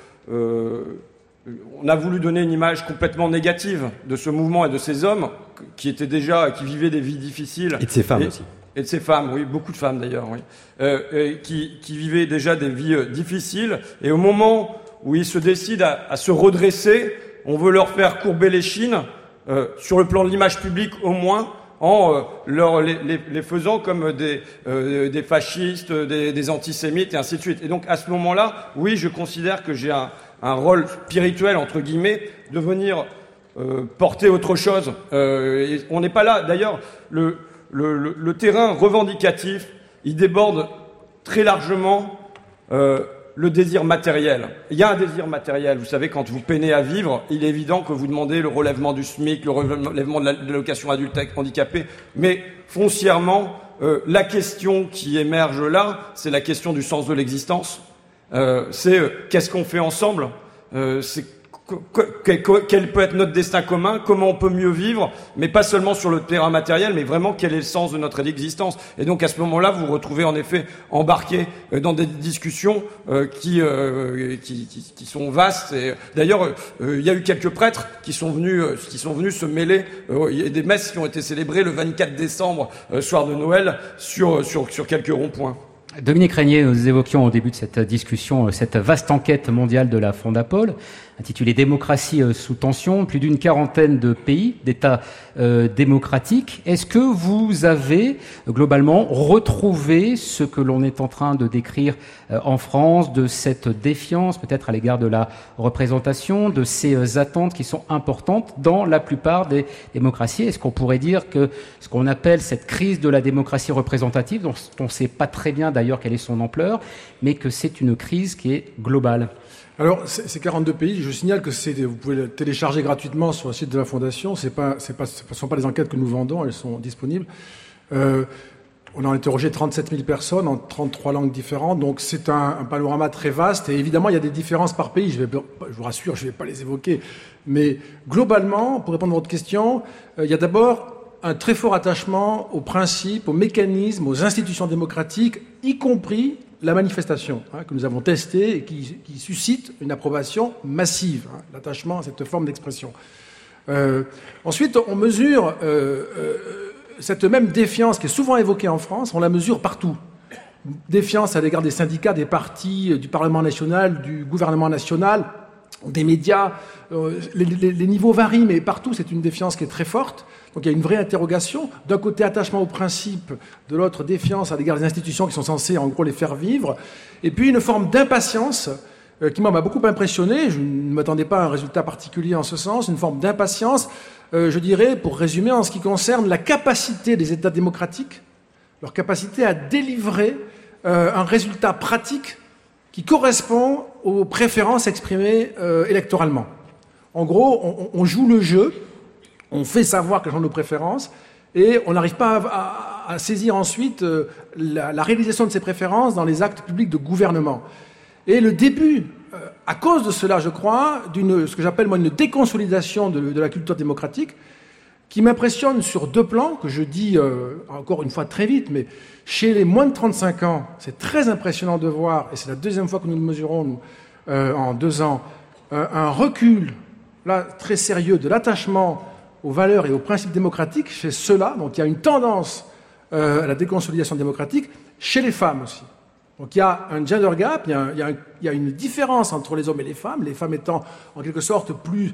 on a voulu donner une image complètement négative de ce mouvement et de ces hommes qui vivaient des vies difficiles. Et de ces femmes aussi. Et de ces femmes, oui, beaucoup de femmes d'ailleurs, oui, qui vivaient déjà des vies difficiles. Et au moment où ils se décident à se redresser, on veut leur faire courber l'échine, sur le plan de l'image publique au moins, en les faisant comme des fascistes, des antisémites et ainsi de suite. Et donc à ce moment-là, oui, je considère que j'ai un rôle spirituel, entre guillemets, de venir porter autre chose. Et on n'est pas là, d'ailleurs, le terrain revendicatif, il déborde très largement le désir matériel. Il y a un désir matériel. Vous savez, quand vous peinez à vivre, il est évident que vous demandez le relèvement du SMIC, le relèvement de l'allocation adulte handicapé. Mais foncièrement, la question qui émerge là, c'est la question du sens de l'existence. C'est qu'est-ce qu'on fait ensemble ? C'est quel peut être notre destin commun, comment on peut mieux vivre, mais pas seulement sur le terrain matériel, mais vraiment quel est le sens de notre existence. Et donc à ce moment-là, vous vous retrouvez en effet embarqué dans des discussions qui sont vastes. Et d'ailleurs, il y a eu quelques prêtres qui sont venus se mêler. Il y a des messes qui ont été célébrées le 24 décembre, soir de Noël, sur quelques ronds-points. Dominique Régnier, nous évoquions au début de cette discussion cette vaste enquête mondiale de la Fondapol, intitulée Démocratie sous tension, plus d'une quarantaine de pays, d'États démocratiques. Est-ce que vous avez globalement retrouvé ce que l'on est en train de décrire en France, de cette défiance peut-être à l'égard de la représentation, de ces attentes qui sont importantes dans la plupart des démocraties? Est-ce qu'on pourrait dire que ce qu'on appelle cette crise de la démocratie représentative, dont on ne sait pas très bien d'ailleurs quelle est son ampleur, mais que c'est une crise qui est globale? Alors, ces 42 pays, je signale que vous pouvez le télécharger gratuitement sur le site de la Fondation. Ce sont pas des enquêtes que nous vendons, elles sont disponibles. On a interrogé 37 000 personnes en 33 langues différentes, donc c'est un panorama très vaste. Et évidemment, il y a des différences par pays. Je vous rassure, je ne vais pas les évoquer. Mais globalement, pour répondre à votre question, il y a d'abord un très fort attachement aux principes, aux mécanismes, aux institutions démocratiques, y compris la manifestation, que nous avons testée et qui suscite une approbation massive, l'attachement à cette forme d'expression. Ensuite, on mesure cette même défiance qui est souvent évoquée en France, on la mesure partout. Défiance à l'égard des syndicats, des partis, du Parlement national, du gouvernement national, des médias. Les niveaux varient, mais partout, c'est une défiance qui est très forte. Donc il y a une vraie interrogation. D'un côté, attachement aux principes, de l'autre, défiance à l'égard des institutions qui sont censées, en gros, les faire vivre. Et puis une forme d'impatience qui, moi, m'a beaucoup impressionné. Je ne m'attendais pas à un résultat particulier en ce sens. Une forme d'impatience, je dirais, pour résumer, en ce qui concerne la capacité des États démocratiques, leur capacité à délivrer un résultat pratique qui correspond aux préférences exprimées électoralement. En gros, on joue le jeu, on fait savoir quelles sont nos préférences, et on n'arrive pas à saisir ensuite la réalisation de ces préférences dans les actes publics de gouvernement. Et le début, à cause de cela, je crois, ce que j'appelle moi une déconsolidation de la culture démocratique, qui m'impressionne sur deux plans, que je dis encore une fois très vite, mais chez les moins de 35 ans, c'est très impressionnant de voir, et c'est la deuxième fois que nous le mesurons en 2 ans, un recul là, très sérieux de l'attachement aux valeurs et aux principes démocratiques chez ceux-là. Donc il y a une tendance à la déconsolidation démocratique chez les femmes aussi. Donc il y a un gender gap, il y a une différence entre les hommes et les femmes étant en quelque sorte plus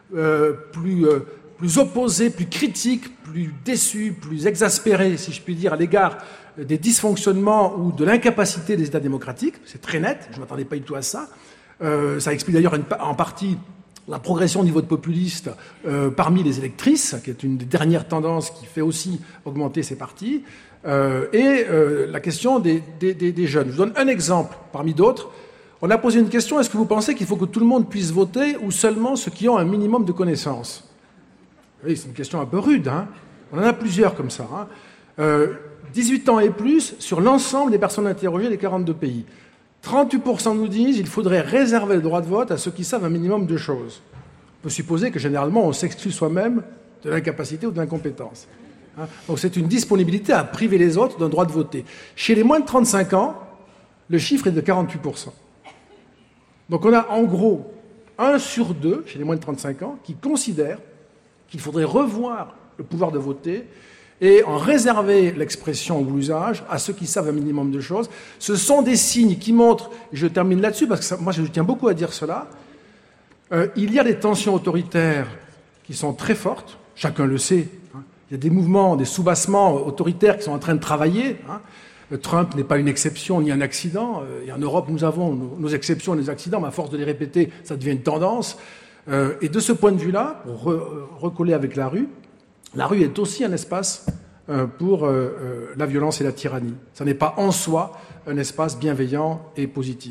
opposées, plus critiques, plus déçues, plus exaspérées, si je puis dire, à l'égard des dysfonctionnements ou de l'incapacité des États démocratiques. C'est très net, je ne m'attendais pas du tout à ça. Ça explique d'ailleurs en partie la progression du vote populiste parmi les électrices, qui est une des dernières tendances qui fait aussi augmenter ces partis, et la question des jeunes. Je vous donne un exemple parmi d'autres. On a posé une question, est-ce que vous pensez qu'il faut que tout le monde puisse voter ou seulement ceux qui ont un minimum de connaissances? Oui, c'est une question un peu rude, hein. On en a plusieurs comme ça. 18 ans et plus sur l'ensemble des personnes interrogées des 42 pays. 38% nous disent qu'il faudrait réserver le droit de vote à ceux qui savent un minimum de choses. On peut supposer que généralement on s'exclut soi-même de l'incapacité ou de l'incompétence. Donc c'est une disponibilité à priver les autres d'un droit de voter. Chez les moins de 35 ans, le chiffre est de 48%. Donc on a en gros 1 sur 2 chez les moins de 35 ans qui considèrent qu'il faudrait revoir le pouvoir de voter et en réserver l'expression ou l'usage à ceux qui savent un minimum de choses. Ce sont des signes qui montrent, et je termine là-dessus parce que moi je tiens beaucoup à dire cela, il y a des tensions autoritaires qui sont très fortes, chacun le sait, hein. Il y a des mouvements, des soubassements autoritaires qui sont en train de travailler, hein. Trump n'est pas une exception ni un accident, et en Europe nous avons nos exceptions et nos accidents, mais à force de les répéter, ça devient une tendance. Et de ce point de vue-là, pour recoller avec la rue est aussi un espace pour la violence et la tyrannie. Ça n'est pas en soi un espace bienveillant et positif.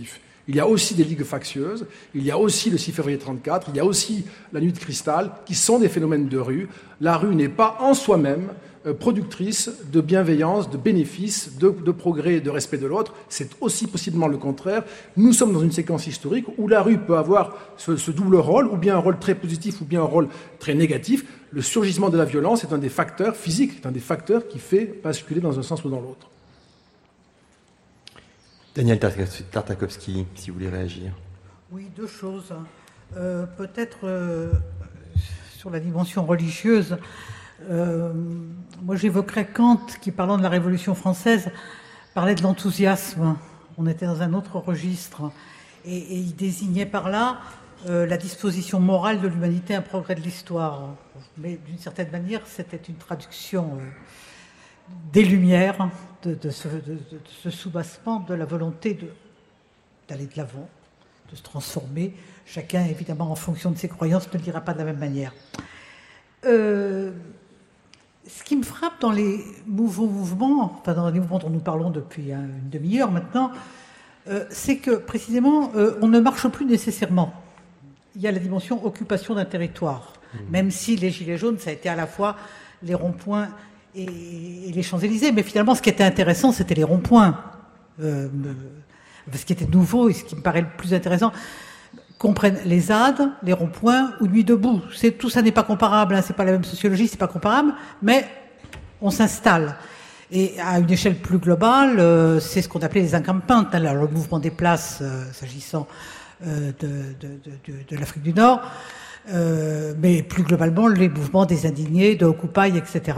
Il y a aussi des ligues factieuses, il y a aussi le 6 février 1934, il y a aussi la nuit de cristal, qui sont des phénomènes de rue. La rue n'est pas en soi-même productrice de bienveillance, de bénéfices, de progrès et de respect de l'autre. C'est aussi possiblement le contraire. Nous sommes dans une séquence historique où la rue peut avoir ce double rôle, ou bien un rôle très positif, ou bien un rôle très négatif. Le surgissement de la violence est un des facteurs physiques, c'est un des facteurs qui fait basculer dans un sens ou dans l'autre. Daniel Tartakovsky, si vous voulez réagir. Oui, deux choses. Peut-être sur la dimension religieuse. Moi, j'évoquerais Kant qui, parlant de la Révolution française, parlait de l'enthousiasme. On était dans un autre registre. Et il désignait par là la disposition morale de l'humanité, un progrès de l'histoire. Mais d'une certaine manière, c'était une traduction des Lumières, de ce soubassement de la volonté d'aller de l'avant, de se transformer. Chacun, évidemment, en fonction de ses croyances, ne le dira pas de la même manière. Ce qui me frappe dans les mouvements, enfin dans les mouvements dont nous parlons depuis une demi-heure maintenant, c'est que précisément, on ne marche plus nécessairement. Il y a la dimension occupation d'un territoire, même si les Gilets jaunes, ça a été à la fois les ronds-points et les Champs-Élysées. Mais finalement, ce qui était intéressant, c'était les ronds-points. Ce qui était nouveau et ce qui me paraît le plus intéressant, qu'on prenne les ZAD, les ronds-points ou Nuit debout. Tout ça n'est pas comparable, hein, c'est pas la même sociologie, c'est pas comparable, mais on s'installe. Et à une échelle plus globale, c'est ce qu'on appelait les encampements, hein, le mouvement des places, s'agissant de l'Afrique du Nord, mais plus globalement les mouvements des indignés, de Occupy, etc.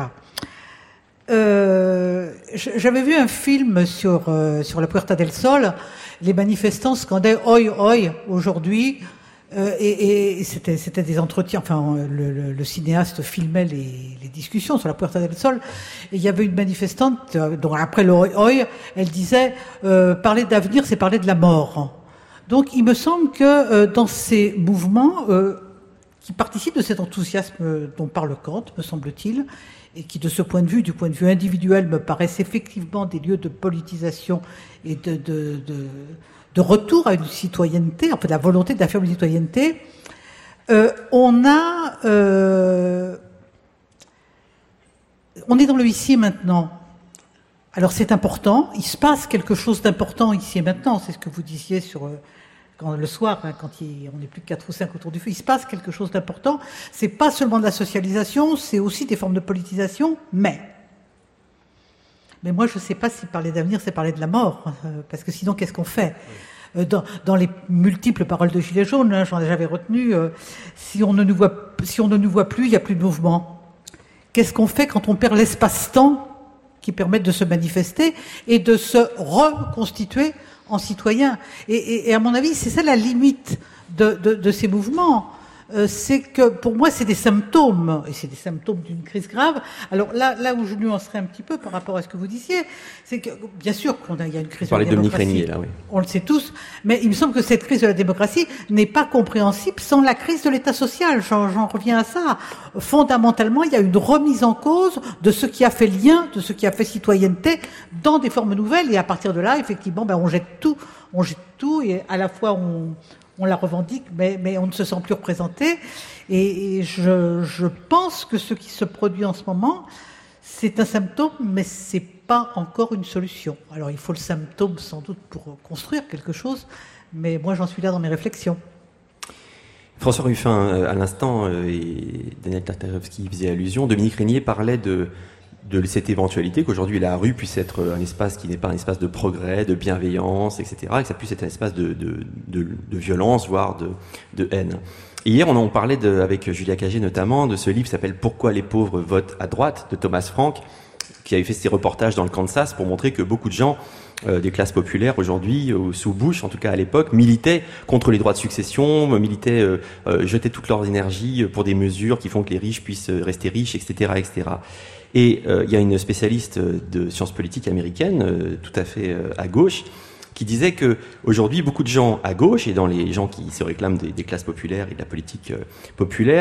J'avais vu un film sur la Puerta del Sol. Les manifestants scandaient « Oi, oi » aujourd'hui, et c'était des entretiens. Enfin, le cinéaste filmait les discussions sur la Puerta del Sol, et il y avait une manifestante, dont après le « Oi, oi », elle disait parler d'avenir, c'est parler de la mort. Donc, il me semble que dans ces mouvements qui participent de cet enthousiasme dont parle Kant, me semble-t-il, et qui, de ce point de vue, du point de vue individuel, me paraissent effectivement des lieux de politisation et de retour à une citoyenneté, en fait, la volonté d'affirmer une citoyenneté, on est dans le ici et maintenant. Alors c'est important, il se passe quelque chose d'important ici et maintenant, c'est ce que vous disiez le soir, hein, quand on est plus de 4 ou 5 autour du feu, il se passe quelque chose d'important. C'est pas seulement de la socialisation, c'est aussi des formes de politisation, mais moi je sais pas si parler d'avenir c'est parler de la mort, parce que sinon qu'est-ce qu'on fait? Dans les multiples paroles de Gilets jaunes, hein, j'avais retenu, si on ne nous voit plus, il n'y a plus de mouvement. Qu'est-ce qu'on fait quand on perd l'espace-temps qui permet de se manifester et de se reconstituer en citoyen? Et à mon avis, c'est ça la limite de ces mouvements. C'est que, pour moi, c'est des symptômes, et c'est des symptômes d'une crise grave. Alors là où je nuancerais un petit peu par rapport à ce que vous disiez, c'est que, bien sûr il y a une crise de la démocratie. Dominique Régnier, là, oui. On le sait tous, mais il me semble que cette crise de la démocratie n'est pas compréhensible sans la crise de l'État social. J'en reviens à ça. Fondamentalement, il y a une remise en cause de ce qui a fait lien, de ce qui a fait citoyenneté dans des formes nouvelles, et à partir de là, effectivement, on jette tout, et à la fois on la revendique, mais on ne se sent plus représenté. Et je pense que ce qui se produit en ce moment, c'est un symptôme, mais c'est pas encore une solution. Alors il faut le symptôme sans doute pour construire quelque chose, mais moi j'en suis là dans mes réflexions. François Ruffin, à l'instant, et Daniel Tartakovsky faisait allusion, Dominique Régnier parlait de cette éventualité qu'aujourd'hui la rue puisse être un espace qui n'est pas un espace de progrès, de bienveillance, etc., et que ça puisse être un espace de violence, voire de haine. Et hier, on parlait avec Julia Cagé notamment de ce livre qui s'appelle « Pourquoi les pauvres votent à droite » de Thomas Frank, qui avait fait ses reportages dans le Kansas pour montrer que beaucoup de gens des classes populaires aujourd'hui, sous Bush en tout cas à l'époque, militaient contre les droits de succession, jetaient toute leur énergie pour des mesures qui font que les riches puissent rester riches, etc., etc. Et il y a une spécialiste de sciences politiques américaines, tout à fait à gauche, qui disait que aujourd'hui beaucoup de gens à gauche, et dans les gens qui se réclament des classes populaires et de la politique populaire,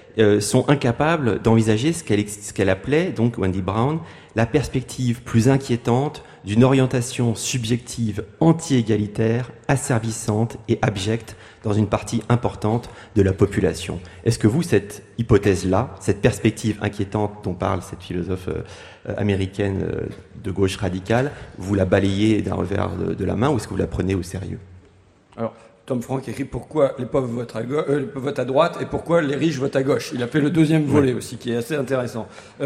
sont incapables d'envisager ce qu'elle appelait, donc Wendy Brown, la perspective plus inquiétante d'une orientation subjective anti-égalitaire, asservissante et abjecte dans une partie importante de la population. Est-ce que vous, cette hypothèse-là, cette perspective inquiétante dont parle cette philosophe américaine de gauche radicale, vous la balayez d'un revers de la main ou est-ce que vous la prenez au sérieux? Alors, Tom Frank écrit pourquoi les pauvres votent à droite et pourquoi les riches votent à gauche. Il a fait le deuxième volet aussi, qui est assez intéressant.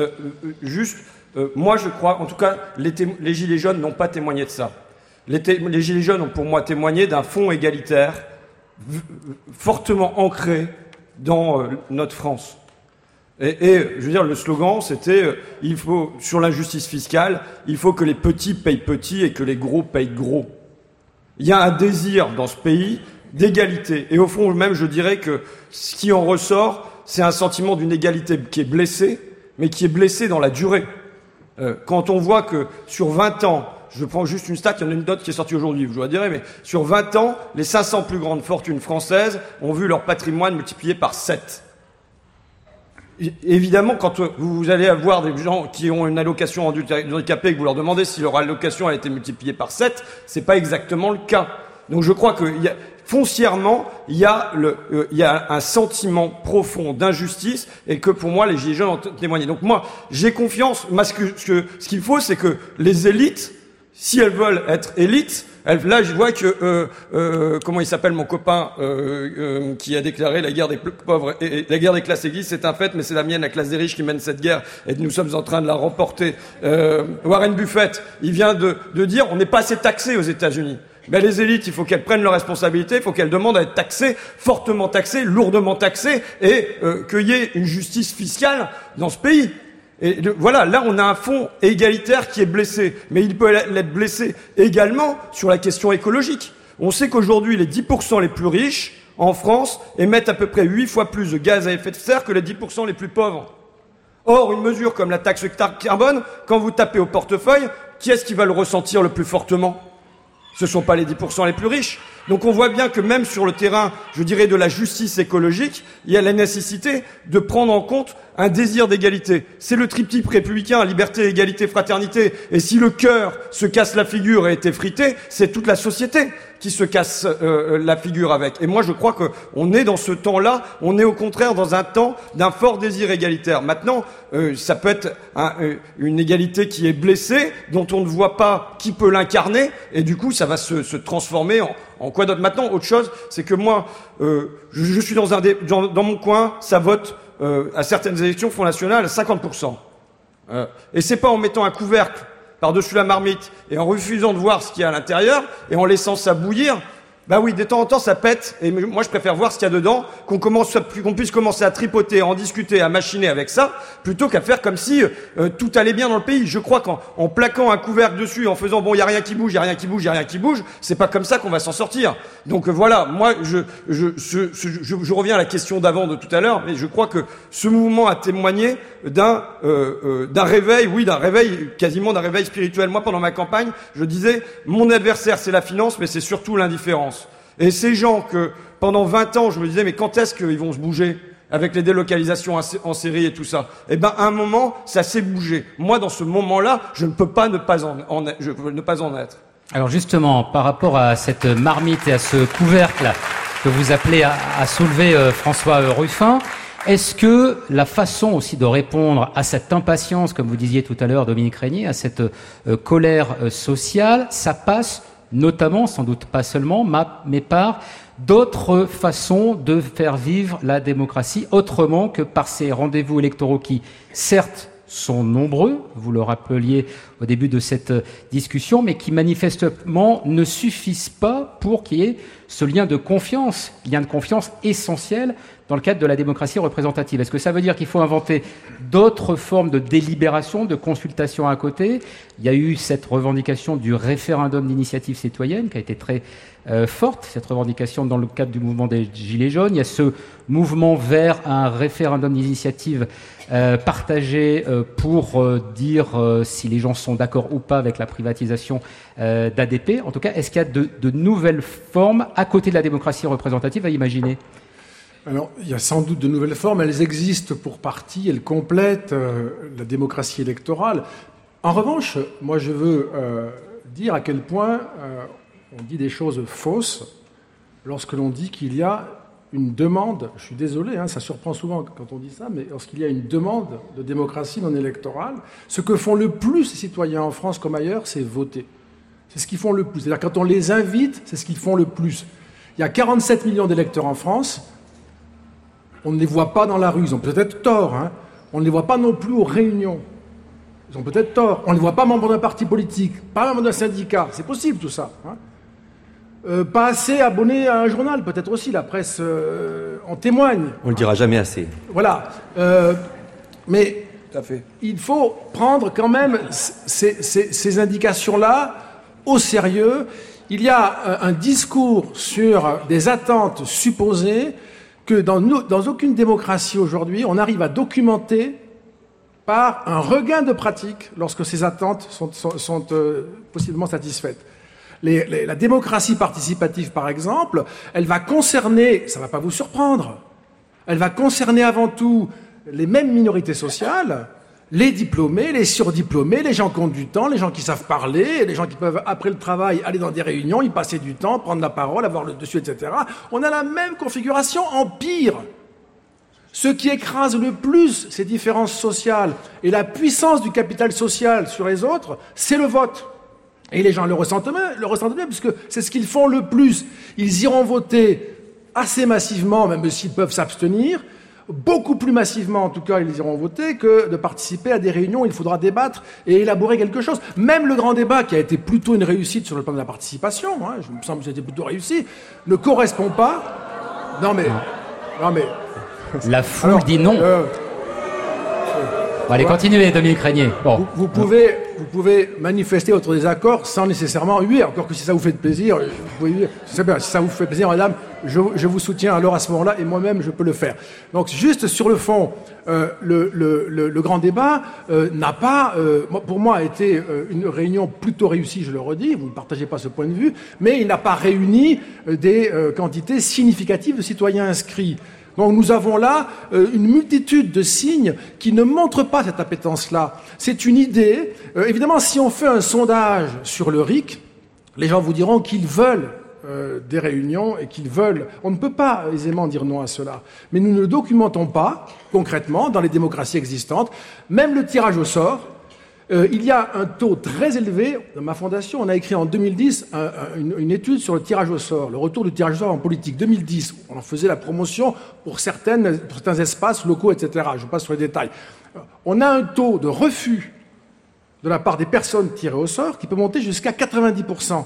Moi, je crois, en tout cas, les Gilets jaunes n'ont pas témoigné de ça. Les Gilets jaunes ont pour moi témoigné d'un fond égalitaire fortement ancré dans notre France. Et je veux dire, le slogan, c'était il faut, sur l'injustice fiscale, il faut que les petits payent petits et que les gros payent gros. Il y a un désir dans ce pays d'égalité. Et au fond, même, je dirais que ce qui en ressort, c'est un sentiment d'une égalité qui est blessée, mais qui est blessée dans la durée. Quand on voit que sur 20 ans, je prends juste une stat, il y en a une autre qui est sortie aujourd'hui, je vous la dirai, mais sur 20 ans, les 500 plus grandes fortunes françaises ont vu leur patrimoine multiplié par 7. Évidemment, quand vous allez avoir des gens qui ont une allocation handicapée et que vous leur demandez si leur allocation a été multipliée par 7, c'est pas exactement le cas. Donc je crois que foncièrement, il y a un sentiment profond d'injustice et que pour moi, les Gilets jaunes ont témoigné. Donc moi, j'ai confiance. Ce qu'il faut, c'est que les élites, si elles veulent être élites, là, je vois que comment il s'appelle mon copain qui a déclaré la guerre des pauvres et la guerre des classes aiguës, c'est un fait, mais c'est la mienne, la classe des riches, qui mène cette guerre et nous sommes en train de la remporter. Warren Buffett, il vient de dire on n'est pas assez taxé aux États-Unis. Ben les élites, il faut qu'elles prennent leurs responsabilités, il faut qu'elles demandent à être taxées, fortement taxées, lourdement taxées, et qu'il y ait une justice fiscale dans ce pays. Et voilà, là on a un fond égalitaire qui est blessé, mais il peut être blessé également sur la question écologique. On sait qu'aujourd'hui les 10% les plus riches en France émettent à peu près 8 fois plus de gaz à effet de serre que les 10% les plus pauvres. Or, une mesure comme la taxe carbone, quand vous tapez au portefeuille, qui est-ce qui va le ressentir le plus fortement ? Ce ne sont pas les 10% les plus riches. Donc on voit bien que même sur le terrain, je dirais, de la justice écologique, il y a la nécessité de prendre en compte un désir d'égalité. C'est le triptyque républicain, liberté, égalité, fraternité. Et si le cœur se casse la figure et est effrité, c'est toute la société qui se casse la figure avec. Et moi, je crois qu'on est dans ce temps-là, on est au contraire dans un temps d'un fort désir égalitaire. Maintenant, ça peut être une égalité qui est blessée, dont on ne voit pas qui peut l'incarner, et du coup, ça va se transformer en quoi d'autre. Maintenant, autre chose, c'est que moi, je suis dans mon coin, ça vote à certaines élections Front National à 50%. Et c'est pas en mettant un couvercle par-dessus la marmite et en refusant de voir ce qu'il y a à l'intérieur et en laissant ça bouillir. Bah oui, de temps en temps ça pète, et moi je préfère voir ce qu'il y a dedans, qu'on puisse commencer à tripoter, à en discuter, à machiner avec ça, plutôt qu'à faire comme si tout allait bien dans le pays. Je crois qu'en plaquant un couvercle dessus, en faisant bon, il y a rien qui bouge, il y a rien qui bouge, il y a rien qui bouge, c'est pas comme ça qu'on va s'en sortir. Donc voilà, moi je reviens à la question d'avant de tout à l'heure, mais je crois que ce mouvement a témoigné d'un réveil, quasiment d'un réveil spirituel. Moi, pendant ma campagne, je disais mon adversaire c'est la finance, mais c'est surtout l'indifférence. Et ces gens que, pendant 20 ans, je me disais, mais quand est-ce qu'ils vont se bouger avec les délocalisations en série et tout ça? Eh ben, à un moment, ça s'est bougé. Moi, dans ce moment-là, je ne peux pas ne pas en être. Alors justement, par rapport à cette marmite et à ce couvercle que vous appelez à soulever François Ruffin, est-ce que la façon aussi de répondre à cette impatience, comme vous disiez tout à l'heure, Dominique Régnier, à cette colère sociale, ça passe notamment, sans doute pas seulement, mais par d'autres façons de faire vivre la démocratie autrement que par ces rendez-vous électoraux qui, certes, sont nombreux, vous le rappeliez au début de cette discussion, mais qui manifestement ne suffisent pas pour qu'il y ait ce lien de confiance essentiel dans le cadre de la démocratie représentative. Est-ce que ça veut dire qu'il faut inventer d'autres formes de délibération, de consultation à côté ? Il y a eu cette revendication du référendum d'initiative citoyenne qui a été très forte, cette revendication dans le cadre du mouvement des Gilets jaunes. Il y a ce mouvement vers un référendum d'initiative partagé pour dire si les gens sont d'accord ou pas avec la privatisation d'ADP. En tout cas, est-ce qu'il y a de nouvelles formes à côté de la démocratie représentative à imaginer ? Alors, il y a sans doute de nouvelles formes, elles existent pour partie, elles complètent la démocratie électorale. En revanche, moi je veux dire à quel point on dit des choses fausses lorsque l'on dit qu'il y a une demande, je suis désolé, ça surprend souvent quand on dit ça, mais lorsqu'il y a une demande de démocratie non électorale, ce que font le plus les citoyens en France comme ailleurs, c'est voter. C'est ce qu'ils font le plus. C'est-à-dire quand on les invite, c'est ce qu'ils font le plus. Il y a 47 millions d'électeurs en France. On ne les voit pas dans la rue. Ils ont peut-être tort. On ne les voit pas non plus aux réunions. Ils ont peut-être tort. On ne les voit pas membres d'un parti politique, pas membres d'un syndicat. C'est possible tout ça. Pas assez abonnés à un journal, peut-être aussi. La presse en témoigne. On le dira jamais assez. Voilà. Mais tout à fait. Il faut prendre quand même ces indications-là au sérieux. Il y a un discours sur des attentes supposées que dans aucune démocratie aujourd'hui, on arrive à documenter par un regain de pratique lorsque ces attentes sont possiblement satisfaites. La démocratie participative, par exemple, elle va concerner, ça ne va pas vous surprendre, elle va concerner avant tout les mêmes minorités sociales, les diplômés, les surdiplômés, les gens qui ont du temps, les gens qui savent parler, les gens qui peuvent, après le travail, aller dans des réunions, y passer du temps, prendre la parole, avoir le dessus, etc. On a la même configuration, en pire. Ce qui écrase le plus ces différences sociales et la puissance du capital social sur les autres, c'est le vote. Et les gens le ressentent bien, puisque c'est ce qu'ils font le plus. Ils iront voter assez massivement, même s'ils peuvent s'abstenir, beaucoup plus massivement, en tout cas, ils iront voter que de participer à des réunions où il faudra débattre et élaborer quelque chose. Même le grand débat, qui a été plutôt une réussite sur le plan de la participation, je me semble que c'était plutôt réussi, ne correspond pas... Non mais... La foule dit non. Allez, continuez, Dominique Régnier. Bon. Vous pouvez manifester votre désaccord sans nécessairement huer, encore que si ça vous fait plaisir, vous pouvez huer. C'est bien, si ça vous fait plaisir, madame, je vous soutiens alors à ce moment-là, et moi-même, je peux le faire. Donc, juste sur le fond, le grand débat n'a pas, pour moi, été une réunion plutôt réussie, je le redis, vous ne partagez pas ce point de vue, mais il n'a pas réuni des quantités significatives de citoyens inscrits. Donc nous avons là une multitude de signes qui ne montrent pas cette appétence-là. C'est une idée. Évidemment, si on fait un sondage sur le RIC, les gens vous diront qu'ils veulent des réunions et qu'ils veulent... On ne peut pas aisément dire non à cela. Mais nous ne le documentons pas, concrètement, dans les démocraties existantes. Même le tirage au sort, il y a un taux très élevé. Dans ma fondation, on a écrit en 2010 une étude sur le tirage au sort, le retour du tirage au sort en politique. 2010, on en faisait la promotion pour certains espaces locaux, etc. Je passe sur les détails. On a un taux de refus de la part des personnes tirées au sort qui peut monter jusqu'à 90%.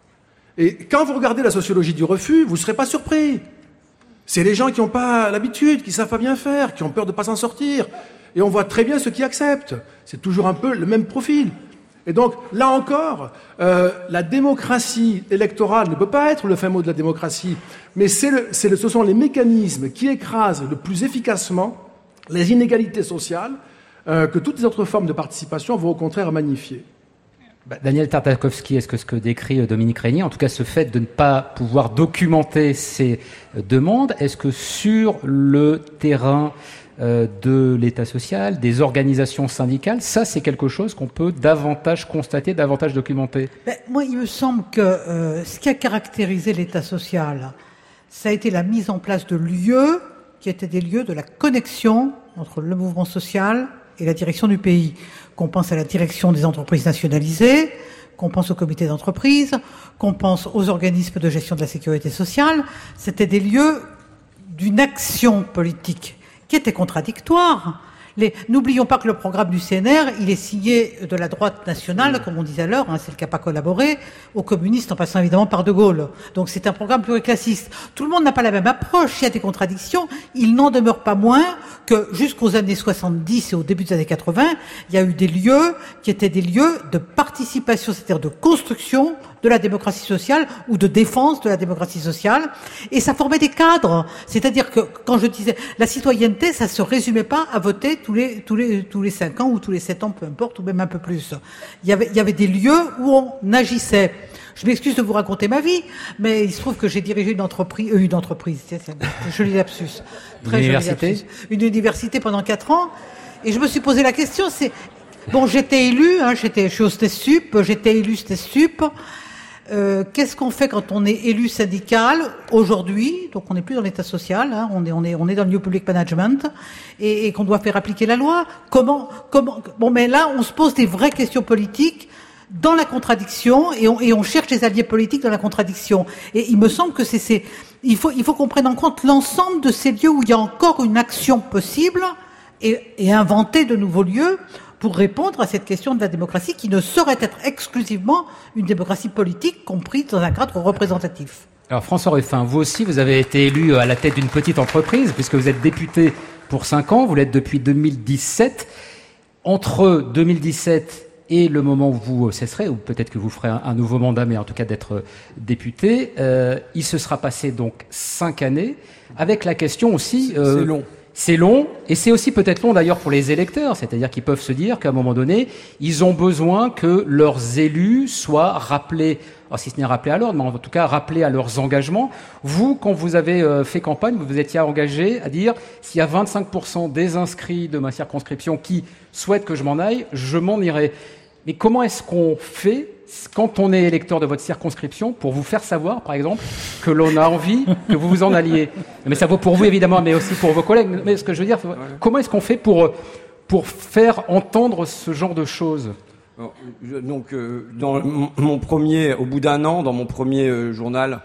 Et quand vous regardez la sociologie du refus, vous ne serez pas surpris. C'est les gens qui n'ont pas l'habitude, qui ne savent pas bien faire, qui ont peur de ne pas s'en sortir. Et on voit très bien ceux qui acceptent. C'est toujours un peu le même profil. Et donc, là encore, la démocratie électorale ne peut pas être le fin mot de la démocratie, mais ce sont les mécanismes qui écrasent le plus efficacement les inégalités sociales que toutes les autres formes de participation vont au contraire magnifier. Daniel Tartakovsky, est-ce que ce que décrit Dominique Régnier, en tout cas ce fait de ne pas pouvoir documenter ces demandes, est-ce que sur le terrain de l'État social, des organisations syndicales, ça c'est quelque chose qu'on peut davantage constater, davantage documenter? Moi, il me semble que ce qui a caractérisé l'État social, ça a été la mise en place de lieux qui étaient des lieux de la connexion entre le mouvement social et la direction du pays. Qu'on pense à la direction des entreprises nationalisées, qu'on pense au comité d'entreprise, qu'on pense aux organismes de gestion de la sécurité sociale, c'était des lieux d'une action politique qui était contradictoire. N'oublions pas que le programme du CNR, il est signé de la droite nationale, comme on disait alors, celle qui n'a pas collaboré, aux communistes, en passant évidemment par De Gaulle. Donc c'est un programme pluriclassiste. Tout le monde n'a pas la même approche, il y a des contradictions. Il n'en demeure pas moins que jusqu'aux années 70 et au début des années 80, il y a eu des lieux qui étaient des lieux de participation, c'est-à-dire de construction de la démocratie sociale ou de défense de la démocratie sociale. Et ça formait des cadres. C'est-à-dire que quand je disais la citoyenneté, ça se résumait pas à voter tous les 5 ans ou tous les 7 ans, peu importe, ou même un peu plus. Il y avait des lieux où on agissait. Je m'excuse de vous raconter ma vie, mais il se trouve que j'ai dirigé une entreprise, c'est un joli lapsus. Très joli lapsus. Une université pendant 4 ans. Et je me suis posé la question, j'étais élue, je suis au STESUP, j'étais élue STESUP. Qu'est-ce qu'on fait quand on est élu syndical aujourd'hui? Donc on n'est plus dans l'état social, on est dans le New Public Management et qu'on doit faire appliquer la loi. Mais là on se pose des vraies questions politiques dans la contradiction et on cherche des alliés politiques dans la contradiction. Et il me semble que il faut qu'on prenne en compte l'ensemble de ces lieux où il y a encore une action possible et inventer de nouveaux lieux pour répondre à cette question de la démocratie qui ne saurait être exclusivement une démocratie politique comprise dans un cadre représentatif. Alors François Ruffin, vous aussi, vous avez été élu à la tête d'une petite entreprise puisque vous êtes député pour 5 ans, vous l'êtes depuis 2017. Entre 2017 et le moment où vous cesserez, ou peut-être que vous ferez un nouveau mandat, mais en tout cas d'être député, il se sera passé donc 5 années, avec la question aussi... c'est long. C'est long, et c'est aussi peut-être long d'ailleurs pour les électeurs, c'est-à-dire qu'ils peuvent se dire qu'à un moment donné, ils ont besoin que leurs élus soient rappelés, alors si ce n'est rappelés à l'ordre, mais en tout cas rappelés à leurs engagements. Vous, quand vous avez fait campagne, vous vous étiez engagé à dire s'il y a 25% des inscrits de ma circonscription qui souhaitent que je m'en aille, je m'en irai. Mais comment est-ce qu'on fait quand on est électeur de votre circonscription pour vous faire savoir, par exemple, que l'on a envie que vous vous en alliez? Mais ça vaut pour vous, évidemment, mais aussi pour vos collègues. Mais ce que je veux dire, comment est-ce qu'on fait pour faire entendre ce genre de choses? Donc, dans mon premier, au bout d'un an, dans mon premier journal,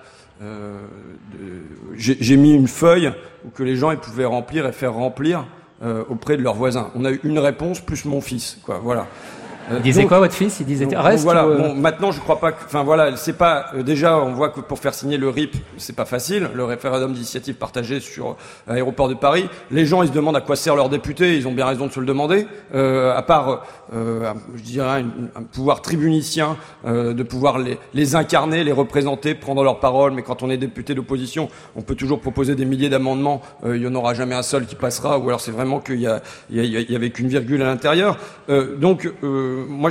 j'ai mis une feuille que les gens ils pouvaient remplir et faire remplir auprès de leurs voisins. On a eu une réponse plus mon fils, quoi. Voilà. Il disait quoi votre fils? Il disait reste. Voilà. Bon, maintenant je crois pas que. Enfin voilà, c'est pas. Déjà, on voit que pour faire signer le RIP, c'est pas facile. Le référendum d'initiative partagée sur l'aéroport de Paris. Les gens, ils se demandent à quoi sert leur député. Ils ont bien raison de se le demander. À part, je dirais, un pouvoir tribunicien de pouvoir les incarner, les représenter, prendre leur parole. Mais quand on est député d'opposition, on peut toujours proposer des milliers d'amendements. Il y en aura jamais un seul qui passera. Ou alors c'est vraiment qu'il y avait qu'une virgule à l'intérieur. Moi,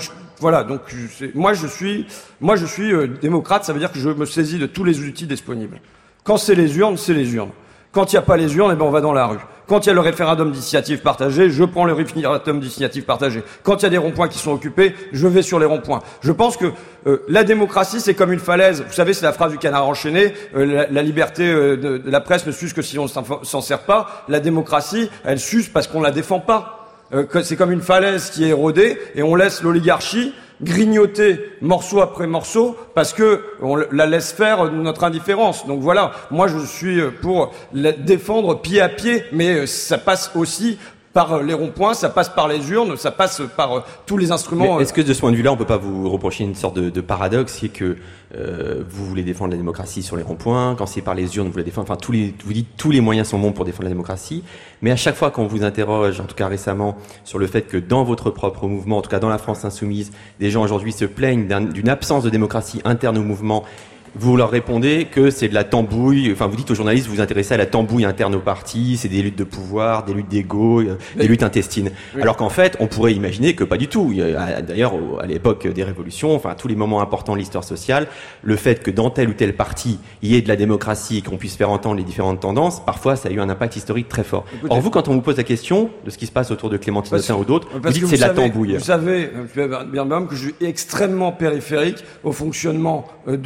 je suis démocrate. Ça veut dire que je me saisis de tous les outils disponibles. Quand c'est les urnes, c'est les urnes. Quand il n'y a pas les urnes, on va dans la rue. Quand il y a le référendum d'initiative partagée, je prends le référendum d'initiative partagée. Quand il y a des ronds-points qui sont occupés, je vais sur les ronds-points. Je pense que la démocratie, c'est comme une falaise. Vous savez, c'est la phrase du Canard enchaîné. La liberté de la presse ne s'use que si on ne s'en sert pas. La démocratie, elle s'use parce qu'on la défend pas. C'est comme une falaise qui est érodée et on laisse l'oligarchie grignoter morceau après morceau parce que on la laisse faire notre indifférence. Donc voilà, moi je suis pour la défendre pied à pied, mais ça passe aussi par les ronds-points, ça passe par les urnes, ça passe par tous les instruments. Mais est-ce que de ce point de vue-là, on peut pas vous reprocher une sorte de paradoxe, qui est que vous voulez défendre la démocratie sur les ronds-points, quand c'est par les urnes, vous la défendez, enfin vous dites tous les moyens sont bons pour défendre la démocratie, mais à chaque fois qu'on vous interroge, en tout cas récemment, sur le fait que dans votre propre mouvement, en tout cas dans la France insoumise, des gens aujourd'hui se plaignent d'une absence de démocratie interne au mouvement, vous leur répondez que c'est de la tambouille, enfin vous dites aux journalistes, vous vous intéressez à la tambouille interne au parti, c'est des luttes de pouvoir, des luttes d'ego, des luttes intestines. Oui. Alors qu'en fait, on pourrait imaginer que pas du tout. D'ailleurs, à l'époque des révolutions, enfin tous les moments importants de l'histoire sociale, le fait que dans tel ou tel parti, il y ait de la démocratie et qu'on puisse faire entendre les différentes tendances, parfois ça a eu un impact historique très fort. Écoutez, or vous, quand on vous pose la question de ce qui se passe autour de Clémentine Autain ou d'autres, vous dites que c'est de la tambouille. Vous savez, bien que je suis extrêmement périphérique au fonctionnement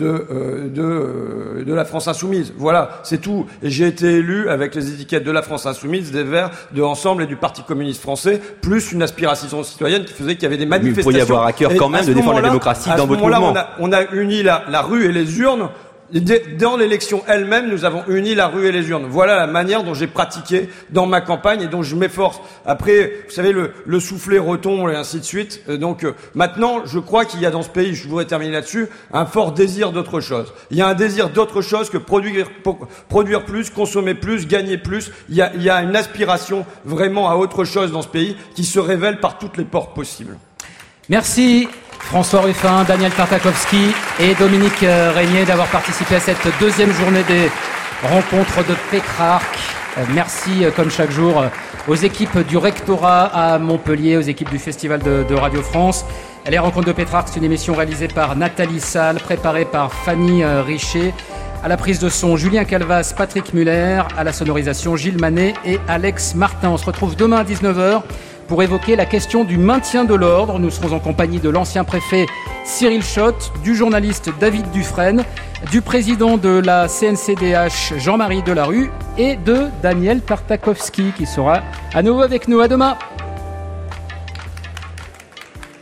de la France Insoumise. Voilà, c'est tout. Et j'ai été élu avec les étiquettes de la France Insoumise, des Verts, de Ensemble et du Parti communiste français, plus une aspiration citoyenne qui faisait qu'il y avait des manifestations. Mais il pourrait y avoir à cœur quand même de défendre la démocratie dans votre mouvement. On a uni la rue et les urnes. Dans l'élection elle-même, nous avons uni la rue et les urnes. Voilà la manière dont j'ai pratiqué dans ma campagne et dont je m'efforce. Après, vous savez, le soufflet retombe et ainsi de suite. Donc maintenant, je crois qu'il y a dans ce pays, je voudrais terminer là-dessus, un fort désir d'autre chose. Il y a un désir d'autre chose que produire plus, consommer plus, gagner plus. Il y a une aspiration vraiment à autre chose dans ce pays qui se révèle par toutes les portes possibles. Merci François Ruffin, Daniel Tartakovsky et Dominique Régnier d'avoir participé à cette deuxième journée des rencontres de Pétrarque. Merci, comme chaque jour, aux équipes du rectorat à Montpellier, aux équipes du Festival de Radio France. Les rencontres de Pétrarque, c'est une émission réalisée par Nathalie Salle, préparée par Fanny Richer. À la prise de son, Julien Calvas, Patrick Muller. À la sonorisation, Gilles Manet et Alex Martin. On se retrouve demain à 19h pour évoquer la question du maintien de l'ordre. Nous serons en compagnie de l'ancien préfet Cyril Schott, du journaliste David Dufresne, du président de la CNCDH Jean-Marie Delarue et de Daniel Tartakovsky qui sera à nouveau avec nous. À demain.